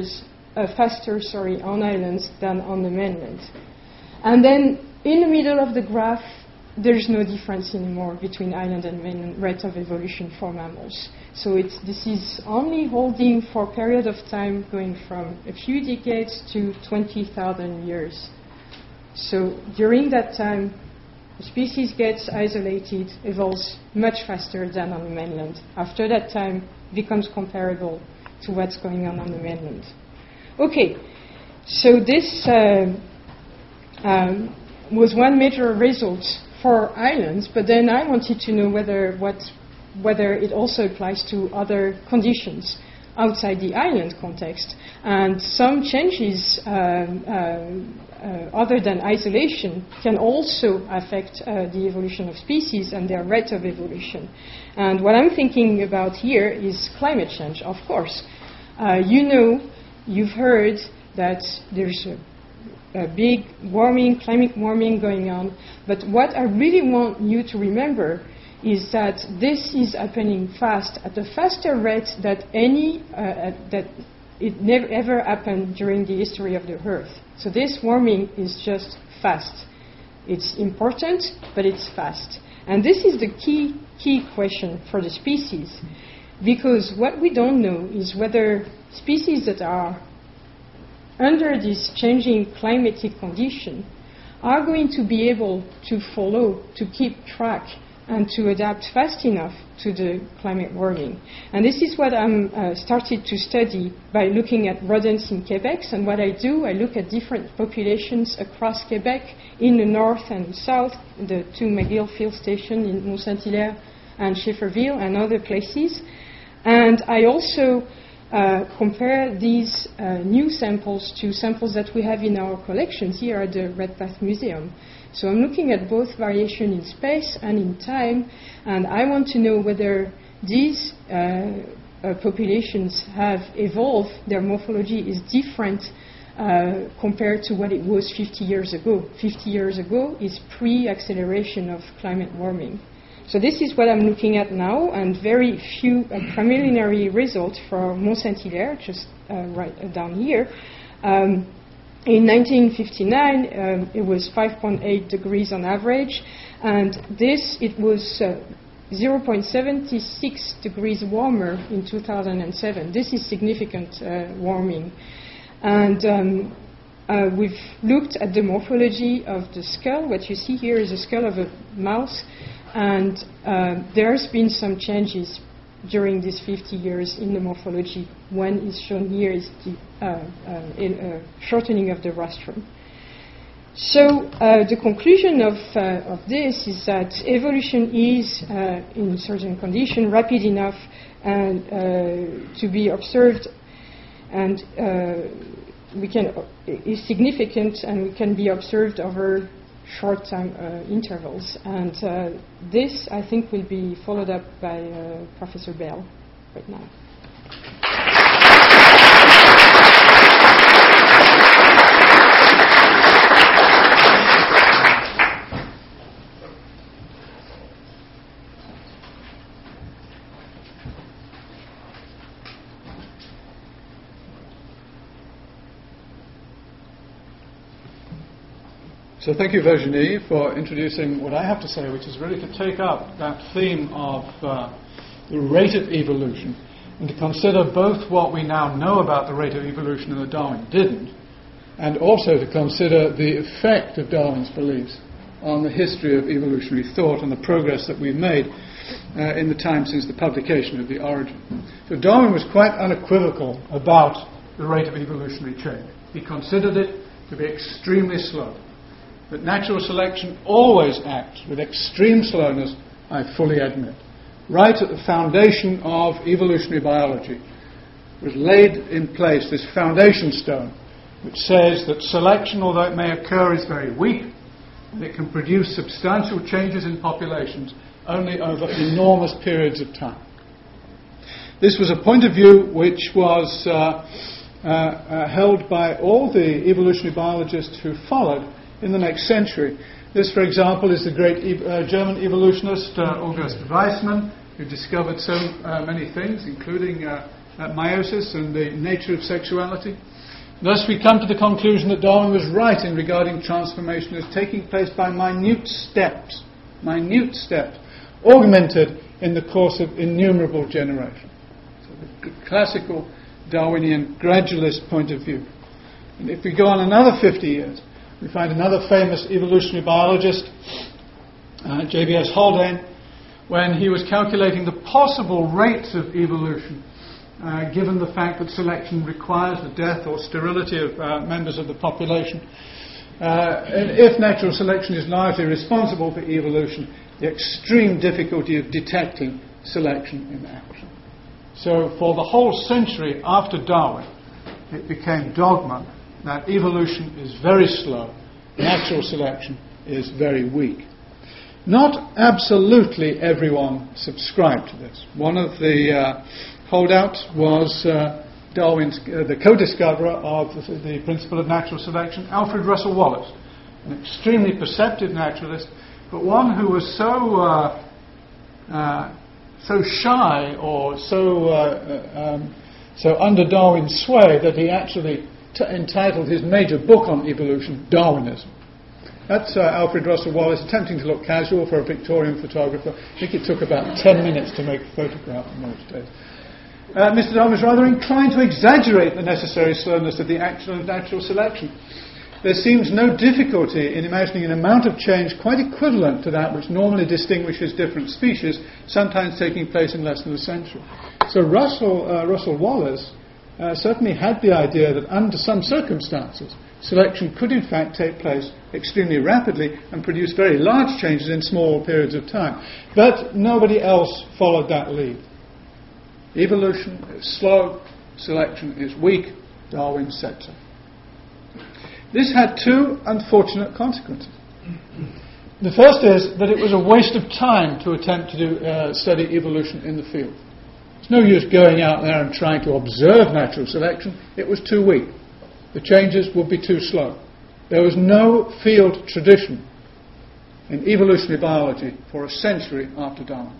on islands than on the mainland. And then in the middle of the graph, there's no difference anymore between island and mainland rate of evolution for mammals. So this is only holding for a period of time going from a few decades to 20,000 years. So during that time, the species gets isolated, evolves much faster than on the mainland. After that time, it becomes comparable to what's going on the mainland. Okay, so this was one major result for islands, but then I wanted to know whether it also applies to other conditions outside the island context. And some changes other than isolation can also affect the evolution of species and their rate of evolution. And what I'm thinking about here is climate change, of course. You've heard that there's a big climate warming going on, but what I really want you to remember is that this is happening fast, at a faster rate that it never ever happened during the history of the Earth. So this warming is just fast. It's important, but it's fast. And this is the key question for the species, because what we don't know is whether species that are under this changing climatic condition are going to be able to follow, to keep track, and to adapt fast enough to the climate warming. And this is what I'm started to study by looking at rodents in Quebec. And what I do, I look at different populations across Quebec, in the north and south, the 2 McGill field stations in Mont-Saint-Hilaire and Schefferville and other places. And I also compare these new samples to samples that we have in our collections here at the Redpath Museum. So I'm looking at both variation in space and in time, and I want to know whether these populations have evolved, their morphology is different compared to what it was 50 years ago. 50 years ago is pre-acceleration of climate warming. So this is what I'm looking at now, and very few preliminary results for Mont Saint-Hilaire, just right down here. In 1959, it was 5.8 degrees on average, and it was 0.76 degrees warmer in 2007. This is significant warming. And we've looked at the morphology of the skull. What you see here is a skull of a mouse, and there's been some changes during these 50 years in the morphology. One is shown here is the shortening of the rostrum. So the conclusion of this is that evolution is, in certain conditions, rapid enough and to be observed, and is significant, and we can be observed over short time intervals. And this, I think, will be followed up by Professor Bell right now. So thank you, Virginie, for introducing what I have to say, which is really to take up that theme of the rate of evolution and to consider both what we now know about the rate of evolution and that Darwin didn't, and also to consider the effect of Darwin's beliefs on the history of evolutionary thought and the progress that we've made in the time since the publication of The Origin. So Darwin was quite unequivocal about the rate of evolutionary change. He considered it to be extremely slow. That natural selection always acts with extreme slowness, I fully admit. Right at the foundation of evolutionary biology was laid in place this foundation stone, which says that selection, although it may occur, is very weak, and it can produce substantial changes in populations only over enormous periods of time. This was a point of view which was held by all the evolutionary biologists who followed in the next century. This, for example, is the great German evolutionist August Weismann, who discovered so many things, including meiosis and the nature of sexuality. Thus, we come to the conclusion that Darwin was right in regarding transformation as taking place by minute steps, augmented in the course of innumerable generations. So the classical Darwinian gradualist point of view. And if we go on another 50 years, we find another famous evolutionary biologist, J.B.S. Haldane, when he was calculating the possible rates of evolution, given the fact that selection requires the death or sterility of members of the population. And if natural selection is largely responsible for evolution, the extreme difficulty of detecting selection in action. So for the whole century after Darwin, it became dogma that evolution is very slow, natural selection is very weak. Not absolutely everyone subscribed to this. One of the holdouts was Darwin's, the co-discoverer of the principle of natural selection, Alfred Russel Wallace, an extremely perceptive naturalist, but one who was so shy or so under Darwin's sway that he actually entitled his major book on evolution, Darwinism. That's Alfred Russel Wallace attempting to look casual for a Victorian photographer. I think it took about 10 minutes to make a photograph in those days. Mr. Darwin was rather inclined to exaggerate the necessary slowness of the action of natural selection. There seems no difficulty in imagining an amount of change quite equivalent to that which normally distinguishes different species, sometimes taking place in less than a century. So Russel Wallace certainly had the idea that under some circumstances, selection could in fact take place extremely rapidly and produce very large changes in small periods of time. But nobody else followed that lead. Evolution is slow, selection is weak. Darwin said so. This had two unfortunate consequences. The first is that it was a waste of time to attempt to study evolution in the field. It's no use going out there and trying to observe natural selection. It was too weak. The changes would be too slow. There was no field tradition in evolutionary biology for a century after Darwin.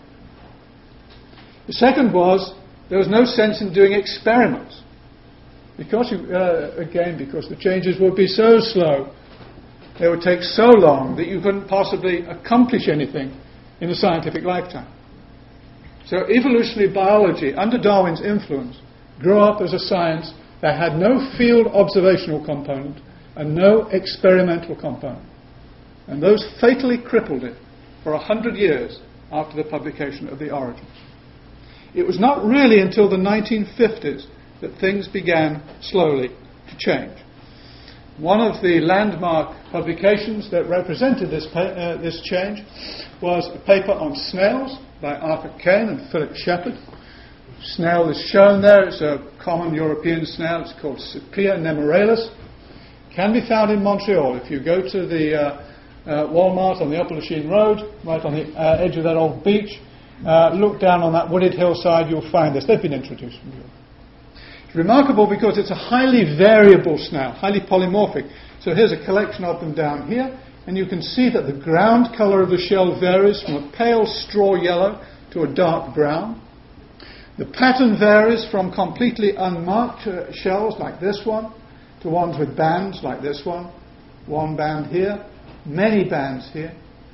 The second was there was no sense in doing experiments because the changes would be so slow, they would take so long that you couldn't possibly accomplish anything in a scientific lifetime. So evolutionary biology, under Darwin's influence, grew up as a science that had no field observational component and no experimental component. And those fatally crippled it for 100 years after the publication of The Origins. It was not really until the 1950s that things began slowly to change. One of the landmark publications that represented this change was a paper on snails by Arthur Kane and Philip Shepherd. Snail is shown there. It's a common European snail. It's called Cypia nemoralis. Can be found in Montreal. If you go to the Walmart on the Upper Lachine Road, right on the edge of that old beach, look down on that wooded hillside, you'll find this. They've been introduced from Europe. It's remarkable because it's a highly variable snail, highly polymorphic. So here's a collection of them down here, and you can see that the ground colour of the shell varies from a pale straw yellow to a dark brown. The pattern varies from completely unmarked shells like this one to ones with bands like this one. One band here, many bands here.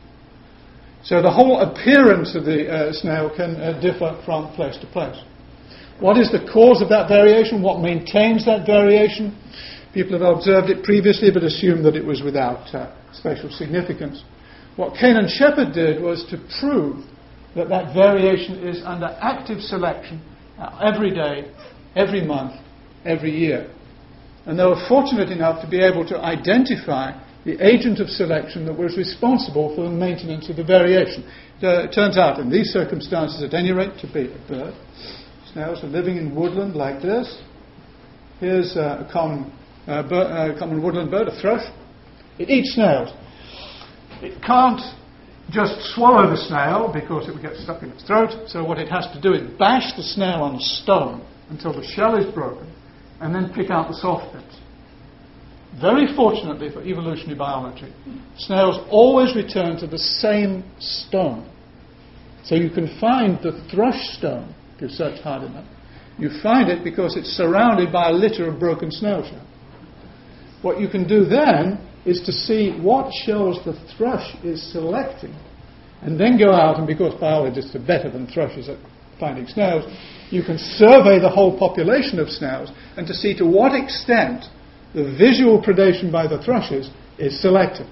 So the whole appearance of the snail can differ from place to place. What is the cause of that variation? What maintains that variation? People have observed it previously but assumed that it was without special significance. What Kane and Shepherd did was to prove that that variation is under active selection every day, every month, every year. And they were fortunate enough to be able to identify the agent of selection that was responsible for the maintenance of the variation. It turns out, in these circumstances at any rate, to be a bird. Snails are living in woodland like this. Here's a common woodland bird, a thrush. It eats snails. It can't just swallow the snail because it would get stuck in its throat. So what it has to do is bash the snail on a stone until the shell is broken and then pick out the soft bits. Very fortunately for evolutionary biology, snails always return to the same stone. So you can find the thrush stone if you search hard enough. You find it because it's surrounded by a litter of broken snail shells. What you can do then is to see what shells the thrush is selecting, and then go out, and because biologists are better than thrushes at finding snails, you can survey the whole population of snails and to see to what extent the visual predation by the thrushes is selective.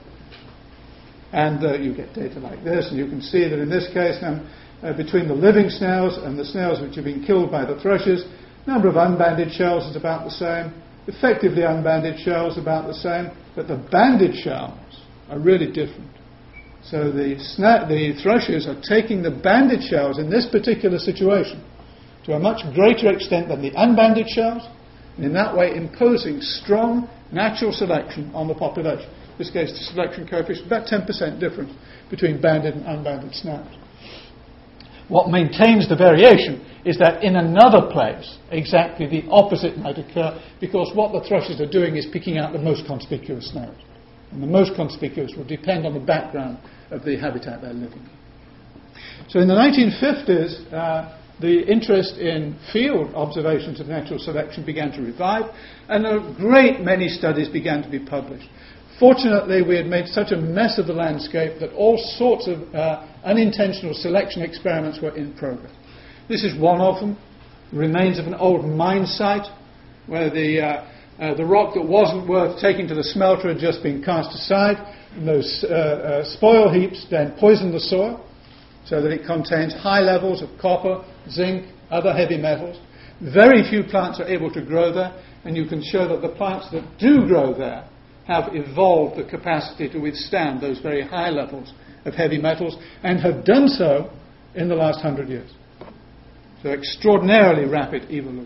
And you get data like this, and you can see that in this case, between the living snails and the snails which have been killed by the thrushes, the number of unbanded shells is about the same, effectively unbanded shells about the same, but the banded shells are really different. So the thrushes are taking the banded shells in this particular situation to a much greater extent than the unbanded shells, and in that way imposing strong natural selection on the population. In this case, the selection coefficient, about 10% difference between banded and unbanded snails. What maintains the variation is that in another place, exactly the opposite might occur, because what the thrushes are doing is picking out the most conspicuous snails. And the most conspicuous will depend on the background of the habitat they're living in. So in the 1950s, the interest in field observations of natural selection began to revive, and a great many studies began to be published. Fortunately, we had made such a mess of the landscape that all sorts of unintentional selection experiments were in progress. This is one of them, remains of an old mine site, where the rock that wasn't worth taking to the smelter had just been cast aside, and those spoil heaps then poisoned the soil, so that it contains high levels of copper, zinc, other heavy metals. Very few plants are able to grow there, and you can show that the plants that do grow there have evolved the capacity to withstand those very high levels of heavy metals, and have done so in the last 100 years. So extraordinarily rapid evolution.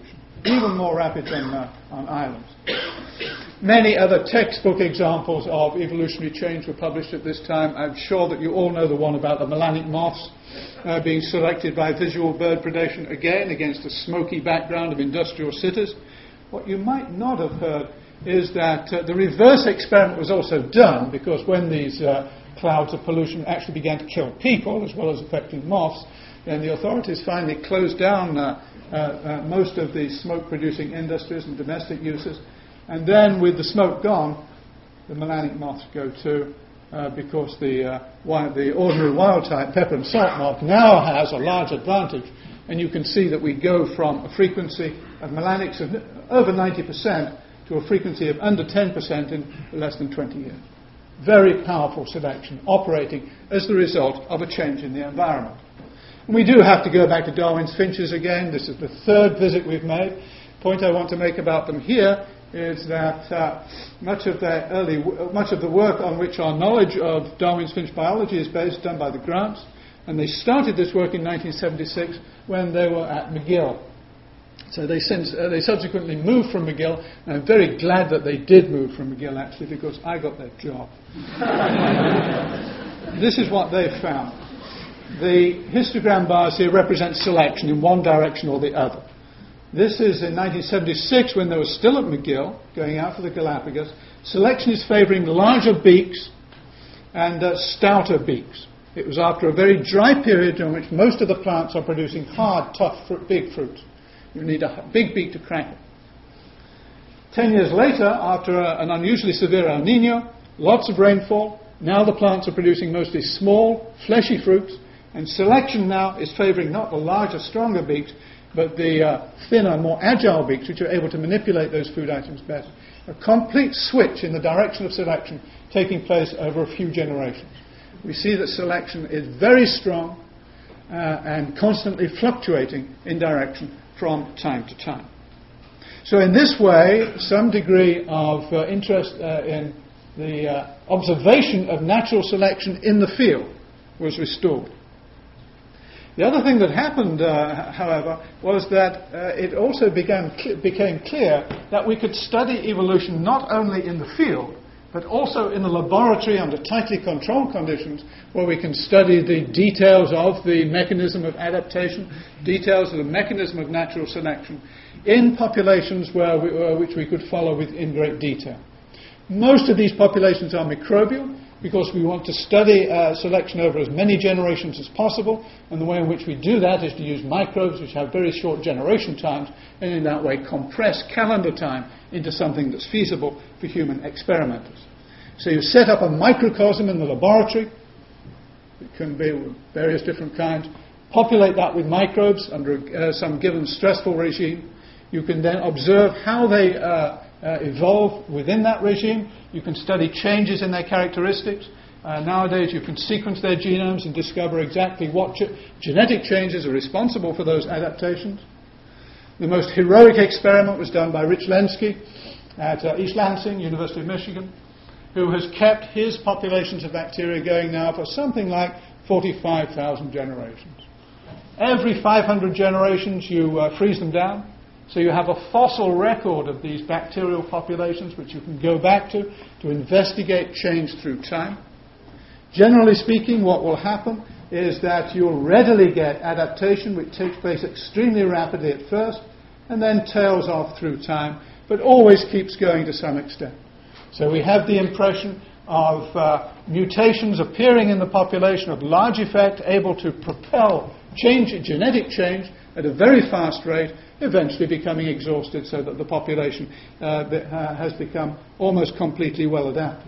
even more rapid than on islands. Many other textbook examples of evolutionary change were published at this time. I'm sure that you all know the one about the melanic moths being selected by visual bird predation, again against a smoky background of industrial cities. What you might not have heard is that the reverse experiment was also done, because when these clouds of pollution actually began to kill people as well as affecting moths, then the authorities finally closed down most of the smoke-producing industries and domestic uses. And then, with the smoke gone, the melanic moths go too, because the ordinary wild-type pepper and salt moth now has a large advantage. And you can see that we go from a frequency of melanics of over 90% to a frequency of under 10% in less than 20 years. Very powerful selection operating as the result of a change in the environment. And we do have to go back to Darwin's finches again. This is the third visit we've made. The point I want to make about them here is that much of the work on which our knowledge of Darwin's finch biology is based, done by the Grants, and they started this work in 1976 when they were at McGill. So they subsequently moved from McGill, and I'm very glad that they did move from McGill, actually, because I got that job. This is what they found. The histogram bars here represent selection in one direction or the other. This is in 1976, when they were still at McGill, going out to the Galapagos. Selection is favouring larger beaks and stouter beaks. It was after a very dry period in which most of the plants are producing hard, tough, big fruit. You need a big beak to crack it. 10 years later, after an unusually severe El Nino, lots of rainfall, now the plants are producing mostly small, fleshy fruits, and selection now is favouring not the larger, stronger beaks, but the thinner, more agile beaks, which are able to manipulate those food items better. A complete switch in the direction of selection taking place over a few generations. We see that selection is very strong and constantly fluctuating in direction from time to time. So in this way, some degree of interest in the observation of natural selection in the field was restored. The other thing that happened, however, was that it also became clear that we could study evolution not only in the field, but also in the laboratory under tightly controlled conditions, where we can study the details of the mechanism of adaptation, details of the mechanism of natural selection, in populations which we could follow in great detail. Most of these populations are microbial, because we want to study selection over as many generations as possible, and the way in which we do that is to use microbes which have very short generation times, and in that way compress calendar time into something that's feasible for human experimenters. So you set up a microcosm in the laboratory, it can be various different kinds, populate that with microbes under some given stressful regime. You can then observe how they evolve within that regime. You can study changes in their characteristics. Nowadays you can sequence their genomes and discover exactly what genetic changes are responsible for those adaptations. The most heroic experiment was done by Rich Lenski at East Lansing, University of Michigan, who has kept his populations of bacteria going now for something like 45,000 generations. Every 500 generations you freeze them down. So you have a fossil record of these bacterial populations which you can go back to investigate change through time. Generally speaking, what will happen is that you'll readily get adaptation which takes place extremely rapidly at first and then tails off through time, but always keeps going to some extent. So we have the impression of mutations appearing in the population of large effect, able to propel genetic change at a very fast rate, eventually becoming exhausted so that the population has become almost completely well adapted.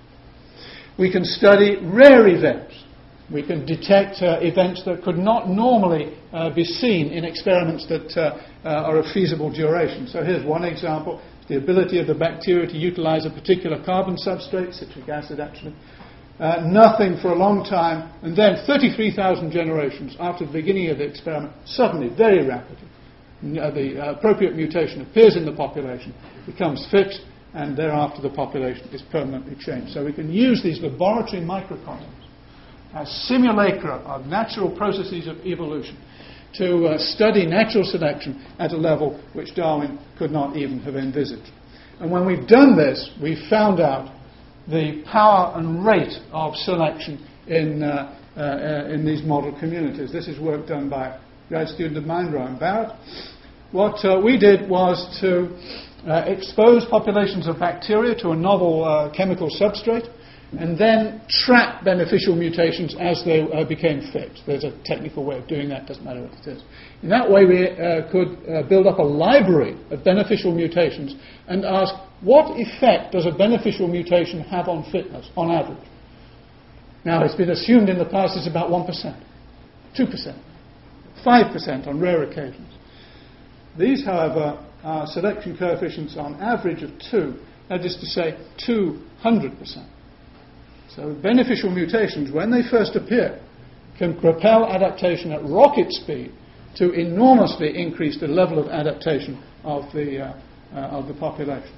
We can study rare events. We can detect events that could not normally be seen in experiments that are of feasible duration. So here's one example, the ability of the bacteria to utilize a particular carbon substrate, citric acid actually. Nothing for a long time, and then 33,000 generations after the beginning of the experiment, suddenly, very rapidly, the appropriate mutation appears in the population, becomes fixed, and thereafter the population is permanently changed. So we can use these laboratory microcosms as simulacra of natural processes of evolution to study natural selection at a level which Darwin could not even have envisaged. And when we've done this, we've found out the power and rate of selection in these model communities. This is work done by a grad student of mine, Rowan Barrett. What we did was to expose populations of bacteria to a novel chemical substrate and then track beneficial mutations as they became fixed. There's a technical way of doing that, doesn't matter what it is. In that way, we could build up a library of beneficial mutations and ask, what effect does a beneficial mutation have on fitness, on average? Now, it's been assumed in the past it's about 1%, 2%, 5% on rare occasions. These, however, are selection coefficients on average of 2, that is to say 200%. So beneficial mutations, when they first appear, can propel adaptation at rocket speed to enormously increase the level of adaptation of the population.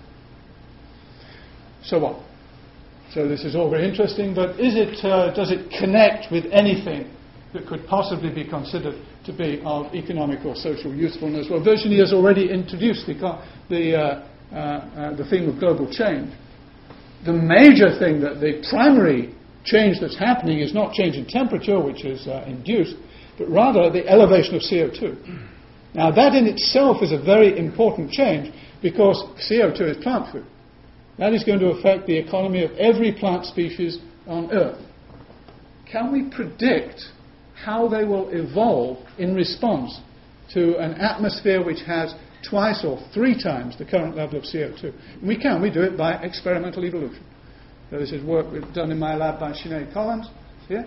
So what? So this is all very interesting, but does it connect with anything that could possibly be considered to be of economic or social usefulness? Well, Virginie has already introduced the theme of global change. The major thing, the primary change that's happening is not change in temperature, which is induced, but rather the elevation of CO2. Now, that in itself is a very important change because CO2 is plant food. That is going to affect the economy of every plant species on Earth. Can we predict how they will evolve in response to an atmosphere which has twice or 3 times the current level of CO2? And we can. We do it by experimental evolution. So this is work done in my lab by Sinead Collins here.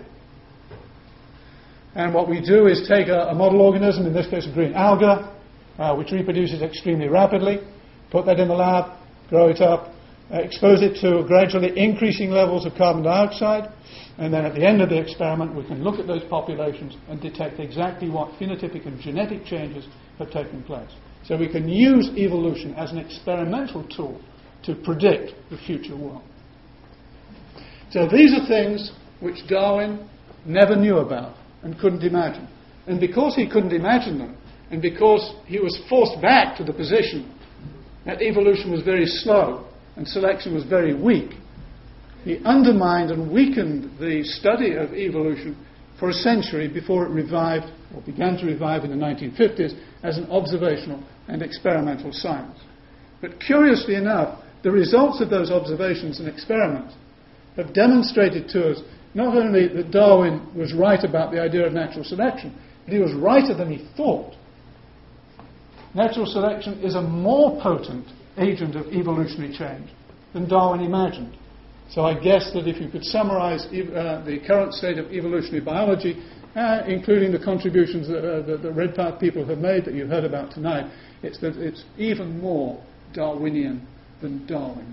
And what we do is take a model organism, in this case a green alga, which reproduces extremely rapidly, put that in the lab, grow it up, expose it to gradually increasing levels of carbon dioxide, and then at the end of the experiment we can look at those populations and detect exactly what phenotypic and genetic changes have taken place. So we can use evolution as an experimental tool to predict the future world. So these are things which Darwin never knew about and couldn't imagine. And because he couldn't imagine them, and because he was forced back to the position that evolution was very slow and selection was very weak, he undermined and weakened the study of evolution for a century before it revived, or began to revive in the 1950s, as an observational and experimental science. But curiously enough, the results of those observations and experiments have demonstrated to us not only that Darwin was right about the idea of natural selection, but he was righter than he thought. Natural selection is a more potent agent of evolutionary change than Darwin imagined. So I guess that if you could summarize the current state of evolutionary biology, including the contributions that the Red Path people have made that you heard about tonight, it's that it's even more Darwinian than Darwin.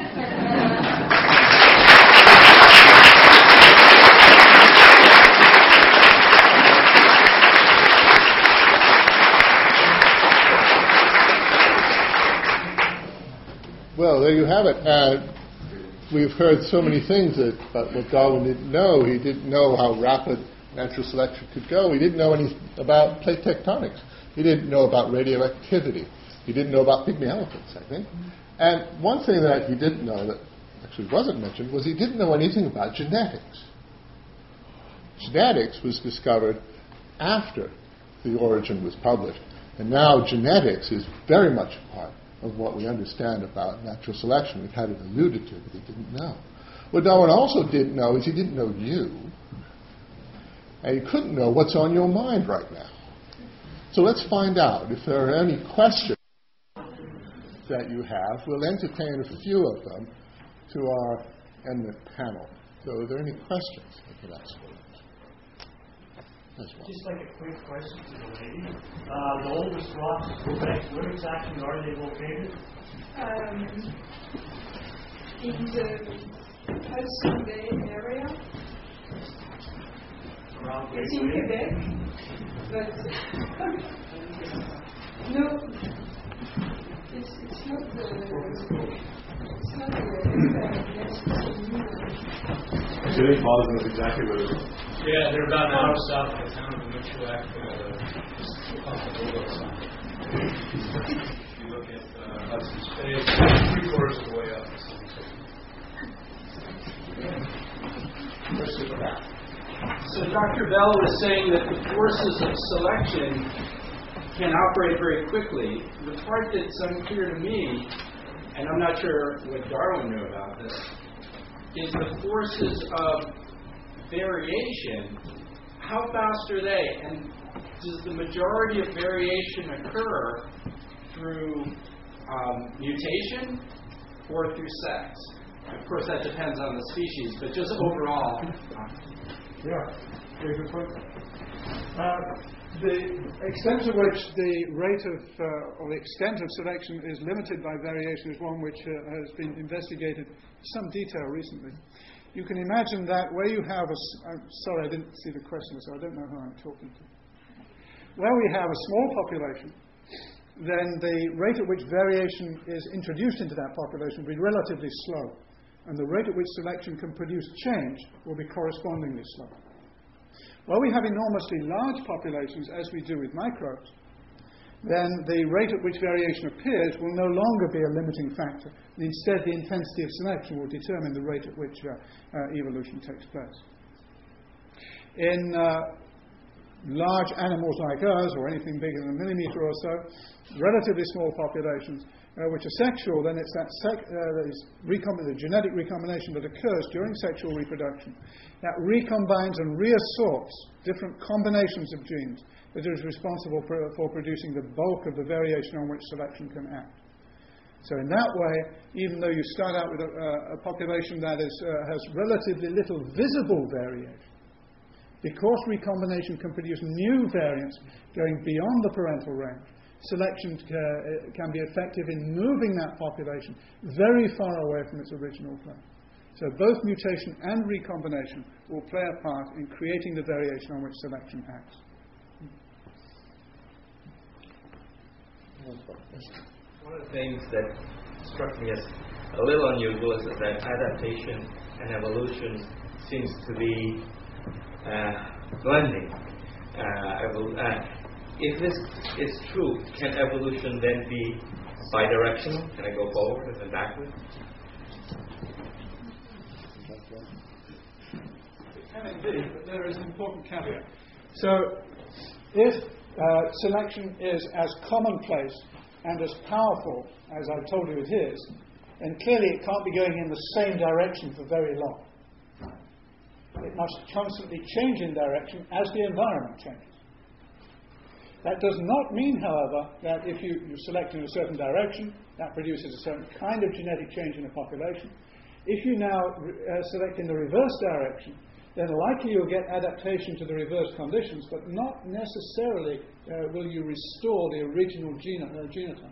Well, there you have it. We've heard so many things about what Darwin didn't know. He didn't know how rapid natural selection could go. He didn't know anything about plate tectonics. He didn't know about radioactivity. He didn't know about pygmy elephants, I think. And one thing that he didn't know that actually wasn't mentioned was he didn't know anything about genetics. Genetics was discovered after The Origin was published. And now genetics is very much a part of what we understand about natural selection. We've had it alluded to, but he didn't know. What Darwin also didn't know is he didn't know you. And he couldn't know what's on your mind right now. So let's find out if there are any questions that you have. We'll entertain a few of them to our eminent panel. So are there any questions I could ask? Just like a quick question to the lady. The oldest rocks, where exactly are they located? In the Hudson Bay area. Around It's in Quebec, but no, it's not the Actually, Paul knows exactly where it is. Yeah, they're about an hour south of the town of two actually on the Google side. If you look at Hudson's Bay, 3/4 of the way up. So Dr. Bell was saying that the forces of selection can operate very quickly. The part that's unclear to me, and I'm not sure what Darwin knew about this, is the forces of variation. How fast are they? And does the majority of variation occur through mutation or through sex? Of course, that depends on the species, but just overall. Yeah, very good point. The extent to which the rate of, or the extent of selection is limited by variation is one which has been investigated in some detail recently. You can imagine that where you have I'm sorry, I didn't see the question, so I don't know who I'm talking to. Where we have a small population, then the rate at which variation is introduced into that population will be relatively slow, and the rate at which selection can produce change will be correspondingly slow. Where we have enormously large populations, as we do with microbes, then the rate at which variation appears will no longer be a limiting factor. And instead, the intensity of selection will determine the rate at which evolution takes place. In large animals like us, or anything bigger than a millimeter or so, relatively small populations, which are sexual, then it's that the genetic recombination that occurs during sexual reproduction that recombines and reassorts different combinations of genes that is responsible for producing the bulk of the variation on which selection can act. So in that way, even though you start out with a population that has relatively little visible variation, because recombination can produce new variants going beyond the parental range, selection can be effective in moving that population very far away from its original place. So both mutation and recombination will play a part in creating the variation on which selection acts. One of the things that struck me as a little unusual is that adaptation and evolution seems to be blending. If this is true, can evolution then be bidirectional? Can I go forward and then backward? It can indeed, but there is an important caveat. So, if selection is as commonplace and as powerful as I've told you it is, then clearly it can't be going in the same direction for very long. It must constantly change in direction as the environment changes. That does not mean, however, that if you select in a certain direction, that produces a certain kind of genetic change in a population. If you now select in the reverse direction, then likely you'll get adaptation to the reverse conditions, but not necessarily will you restore the original genotype.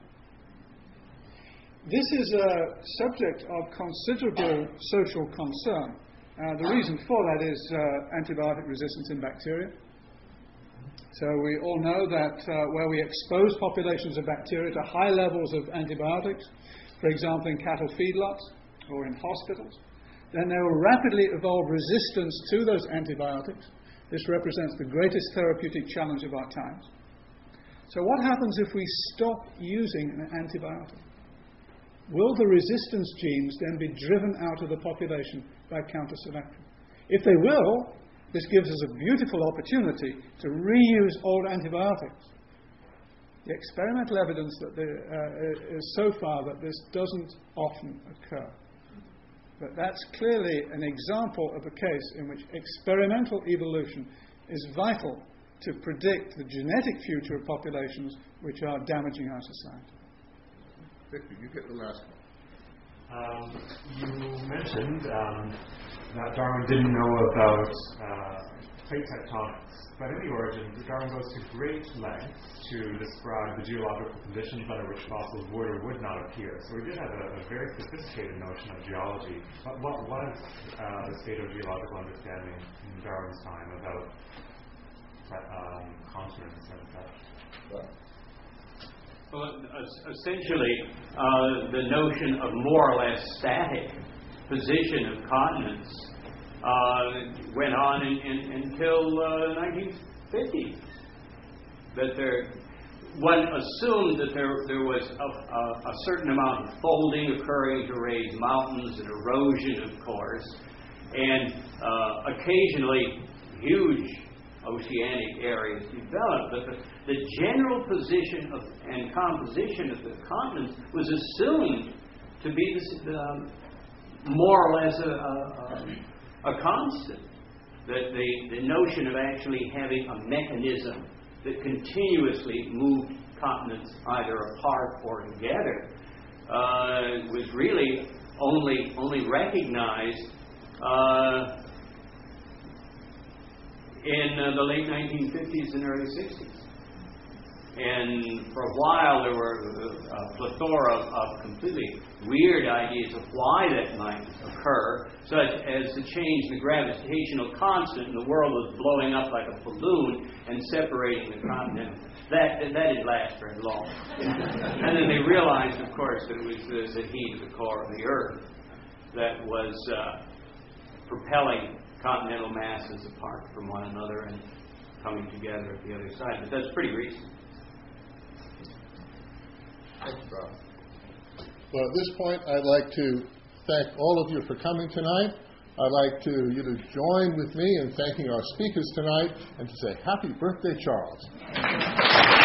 This is a subject of considerable social concern. The reason for that is antibiotic resistance in bacteria. So we all know that where we expose populations of bacteria to high levels of antibiotics, for example in cattle feedlots or in hospitals, then they will rapidly evolve resistance to those antibiotics. This represents the greatest therapeutic challenge of our times. So what happens if we stop using an antibiotic? Will the resistance genes then be driven out of the population by counter-selection? If they will, this gives us a beautiful opportunity to reuse old antibiotics. The experimental evidence is so far that this doesn't often occur. But that's clearly an example of a case in which experimental evolution is vital to predict the genetic future of populations which are damaging our society. Victor, you get the last one. You mentioned that Darwin didn't know about plate tectonics, but in the origin, Darwin goes to great lengths to describe the geological conditions under which fossils would or would not appear. So we did have a very sophisticated notion of geology. What was the state of geological understanding in Darwin's time about continents and such? Well, essentially, the notion of more or less static position of continents went on until the 50s. One assumed that there was a certain amount of folding occurring to raise mountains and erosion, of course, and occasionally huge oceanic areas developed. But the general position and composition of the continents was assumed to be more or less a constant. That the notion of actually having a mechanism that continuously moved continents either apart or together was really only recognized in the late 1950s and early 60s. And for a while there were a plethora of completely weird ideas of why that might occur, such as to change the gravitational constant and the world was blowing up like a balloon and separating the continent. That didn't last very long. And then they realized, of course, that it was the heat of the core of the Earth that was propelling continental masses apart from one another and coming together at the other side. But that's pretty recent. Thanks, Bob. Well, at this point, I'd like to thank all of you for coming tonight. I'd like you to join with me in thanking our speakers tonight and to say happy birthday, Charles.